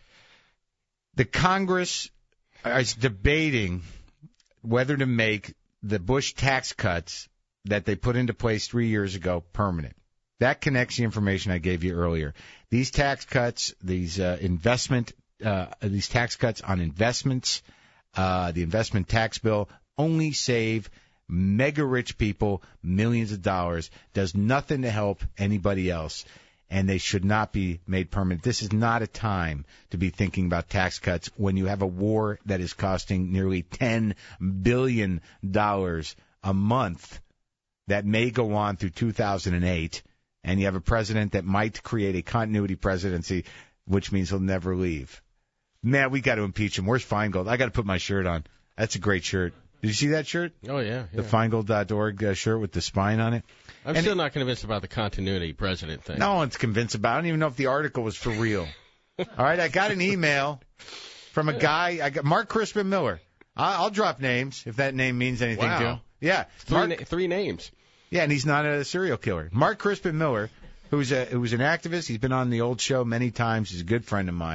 The Congress is debating whether to make the Bush tax cuts that they put into place three years ago permanent. That connects the information I gave you earlier. These tax cuts, these uh, investment Uh, these tax cuts on investments, uh, the investment tax bill, only save mega rich people millions of dollars, does nothing to help anybody else, and they should not be made permanent. This is not a time to be thinking about tax cuts when you have a war that is costing nearly ten billion dollars a month that may go on through two thousand eight, and you have a president that might create a continuity presidency, which means he'll never leave. Man, we got to impeach him. Where's Feingold? I got to put my shirt on. That's a great shirt. Did you see that shirt? Oh, yeah. yeah. The Feingold dot org uh, shirt with the spine on it. I'm and still it, not convinced about the continuity president thing. No one's convinced about it. I don't even know if the article was for real. All right, I got an email from a guy, I got Mark Crispin Miller. I'll, I'll drop names if that name means anything wow. to him. Yeah. Three, Mark, na- three names. Yeah, and he's not a serial killer. Mark Crispin Miller, who's a who's an activist. He's been on the old show many times. He's a good friend of mine.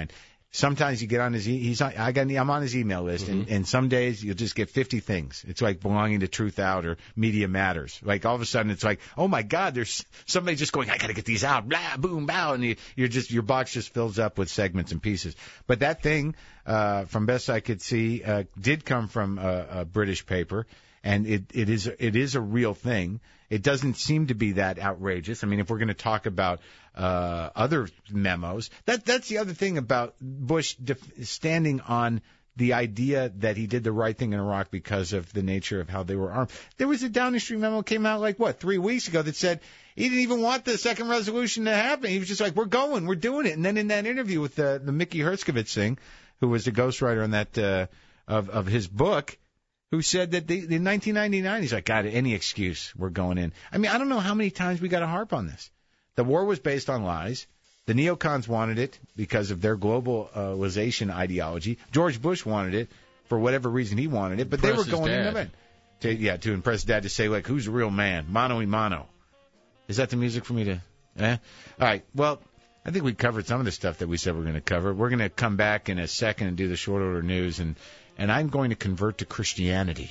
Sometimes you get on his, e- he's on, I got, I'm on his email list, Mm-hmm. and, and some days you'll just get fifty things. It's like belonging to Truth Out or Media Matters. Like all of a sudden it's like, oh my God, there's somebody just going, I got to get these out, blah, boom, bow, and you, you're just, your box just fills up with segments and pieces. But that thing, uh, from best I could see, uh, did come from a, a British paper, and it, it is, it is a real thing. It doesn't seem to be that outrageous. I mean, if we're going to talk about uh, other memos, that that's the other thing about Bush def- standing on the idea that he did the right thing in Iraq because of the nature of how they were armed. There was a Downing Street memo came out like, what, three weeks ago that said he didn't even want the second resolution to happen. He was just like, we're going, we're doing it. And then in that interview with the, the Mickey Herskovitz thing, who was the ghostwriter on that uh, of, of his book, who said that the, in nineteen ninety-nine, he's like, God, any excuse, we're going in. I mean, I don't know how many times we got to harp on this. The war was based on lies. The neocons wanted it because of their globalization ideology. George Bush wanted it for whatever reason he wanted it, but Impress they were going his into dad. it. To, yeah, to impress Dad, to say, like, who's the real man? Mano y mano. Is that the music for me to... Eh? All right, well, I think we covered some of the stuff that we said we we're going to cover. We're going to come back in a second and do the short order news, and, and I'm going to convert to Christianity.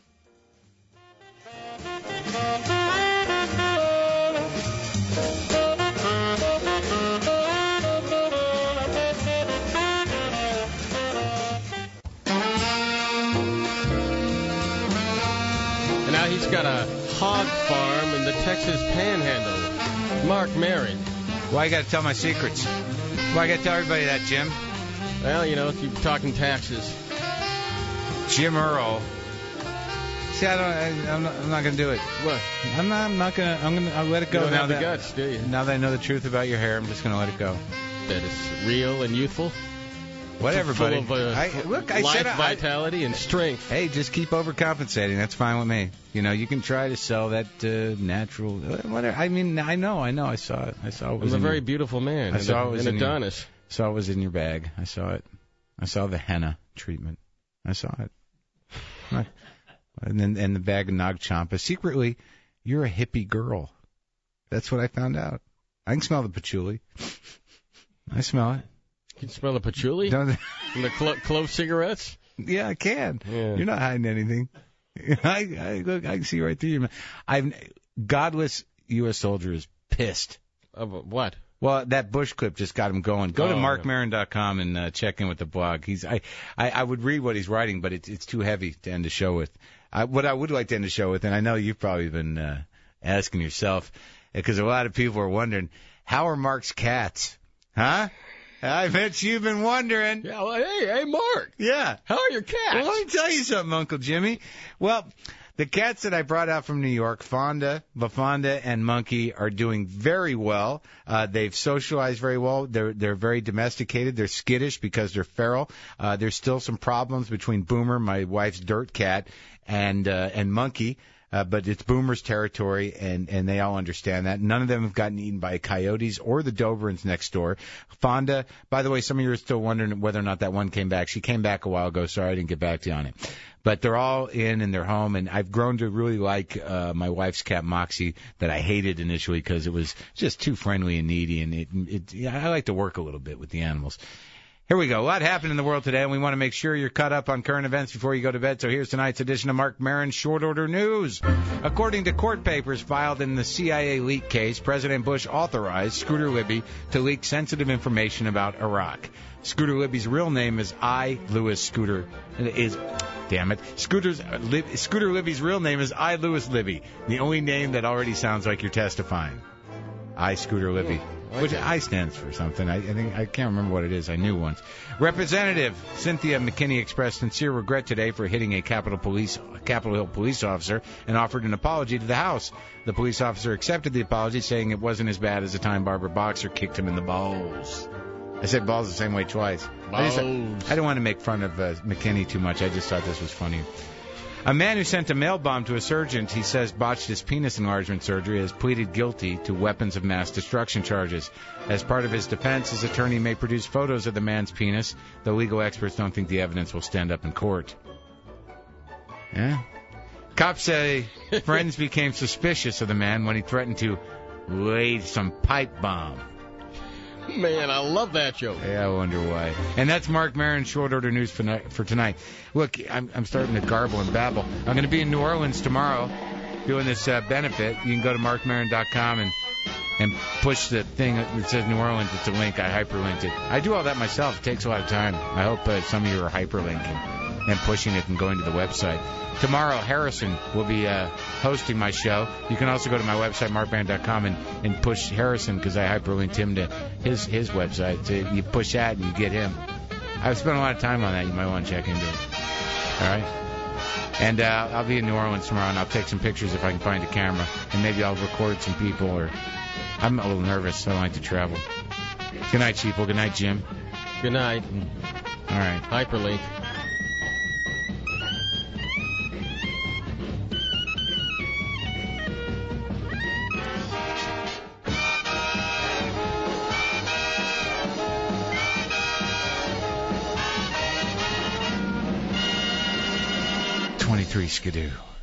And now he's got a hog farm in the Texas Panhandle. Mark Maron. Why I got to tell my secrets? Why I got to tell everybody that, Jim? Well, you know, if you're talking taxes. Jim Earl. See, I don't. I, I'm not, I'm not going to do it. What? I'm not. I'm not going to. I'm going to. I'll let it go. You don't now have the that, guts, do you? Now that I know the truth about your hair, I'm just going to let it go. That is real and youthful. Whatever, Full buddy. of, uh, I, look, I life said I, vitality and strength. Hey, just keep overcompensating. That's fine with me. You know, you can try to sell that uh, natural. Whatever. I mean, I know, I know. I saw it. I saw it. Was I'm a in very your, beautiful man. I and saw a, it was an in your- Adonis. saw it was in your bag. I saw it. I saw the henna treatment. I saw it. Right. And then and the bag of Nag Champa. Secretly, you're a hippie girl. That's what I found out. I can smell the patchouli. I smell it. You can smell the patchouli Don't- and the clo- clove cigarettes. Yeah, I can. Yeah. You're not hiding anything. I, I look. I can see right through you, man. I've godless U S soldier is pissed. Of what? Well, that Bush clip just got him going. Go to Oh, mark yeah. maron dot com and uh, check in with the blog. He's I, I I would read what he's writing, but it's it's too heavy to end the show with. I, what I would like to end the show with, and I know you've probably been uh, asking yourself, because a lot of people are wondering, how are Mark's cats? Huh? I bet you've been wondering. Yeah. Well, hey, hey, Mark. Yeah. How are your cats? Well, let me tell you something, Uncle Jimmy. Well, the cats that I brought out from New York, Fonda, Vafonda, and Monkey, are doing very well. Uh, they've socialized very well. They're they're very domesticated. They're skittish because they're feral. Uh, there's still some problems between Boomer, my wife's dirt cat, and uh, and Monkey. Uh, but it's Boomer's territory, and, and they all understand that. None of them have gotten eaten by coyotes or the Dobrins next door. Fonda, by the way, some of you are still wondering whether or not that one came back. She came back a while ago. Sorry, I didn't get back to you on it. But they're all in and they're home, and I've grown to really like uh, my wife's cat Moxie, that I hated initially because it was just too friendly and needy, and it, it yeah, I like to work a little bit with the animals. Here we go. A lot happened in the world today, and we want to make sure you're caught up on current events before you go to bed. So here's tonight's edition of Mark Maron's Short Order News. According to court papers filed in the C I A leak case, President Bush authorized Scooter Libby to leak sensitive information about Iraq. Scooter Libby's real name is I. Lewis Scooter. Is damn it, Scooter's Lib, Scooter Libby's real name is I. Lewis Libby. The only name that already sounds like you're testifying. I. Scooter Libby. Which I stands for something. I, I think I can't remember what it is. I knew once. Representative Cynthia McKinney expressed sincere regret today for hitting a Capitol Police Capitol Hill police officer and offered an apology to the House. The police officer accepted the apology, saying it wasn't as bad as the time Barbara Boxer kicked him in the balls. I said balls the same way twice. I, just, I didn't want to make fun of uh, McKinney too much. I just thought this was funny. A man who sent a mail bomb to a surgeon he says botched his penis enlargement surgery has pleaded guilty to weapons of mass destruction charges. As part of his defense, his attorney may produce photos of the man's penis, though legal experts don't think the evidence will stand up in court. Yeah? Cops say friends became suspicious of the man when he threatened to lay some pipe bomb. Man, I love that joke. Yeah, I wonder why. And that's Mark Maron's short order news for, ni- for tonight. Look, I'm, I'm starting to garble and babble. I'm going to be in New Orleans tomorrow doing this uh, benefit. You can go to mark maron dot com and and push the thing that says New Orleans. It's a link. I hyperlinked it. I do all that myself. It takes a lot of time. I hope uh, some of you are hyperlinking and pushing it and going to the website. Tomorrow, Harrison will be uh, hosting my show. You can also go to my website, mark maron dot com, and, and push Harrison because I hyperlinked him to his his website. So you push that and you get him. I've spent a lot of time on that. You might want to check into it. All right? And uh, I'll be in New Orleans tomorrow, and I'll take some pictures if I can find a camera. And maybe I'll record some people. Or I'm a little nervous. So I don't like to travel. Good night, Chief. Good night, Jim. Good night. All right. Hyperlink. twenty-three Skidoo.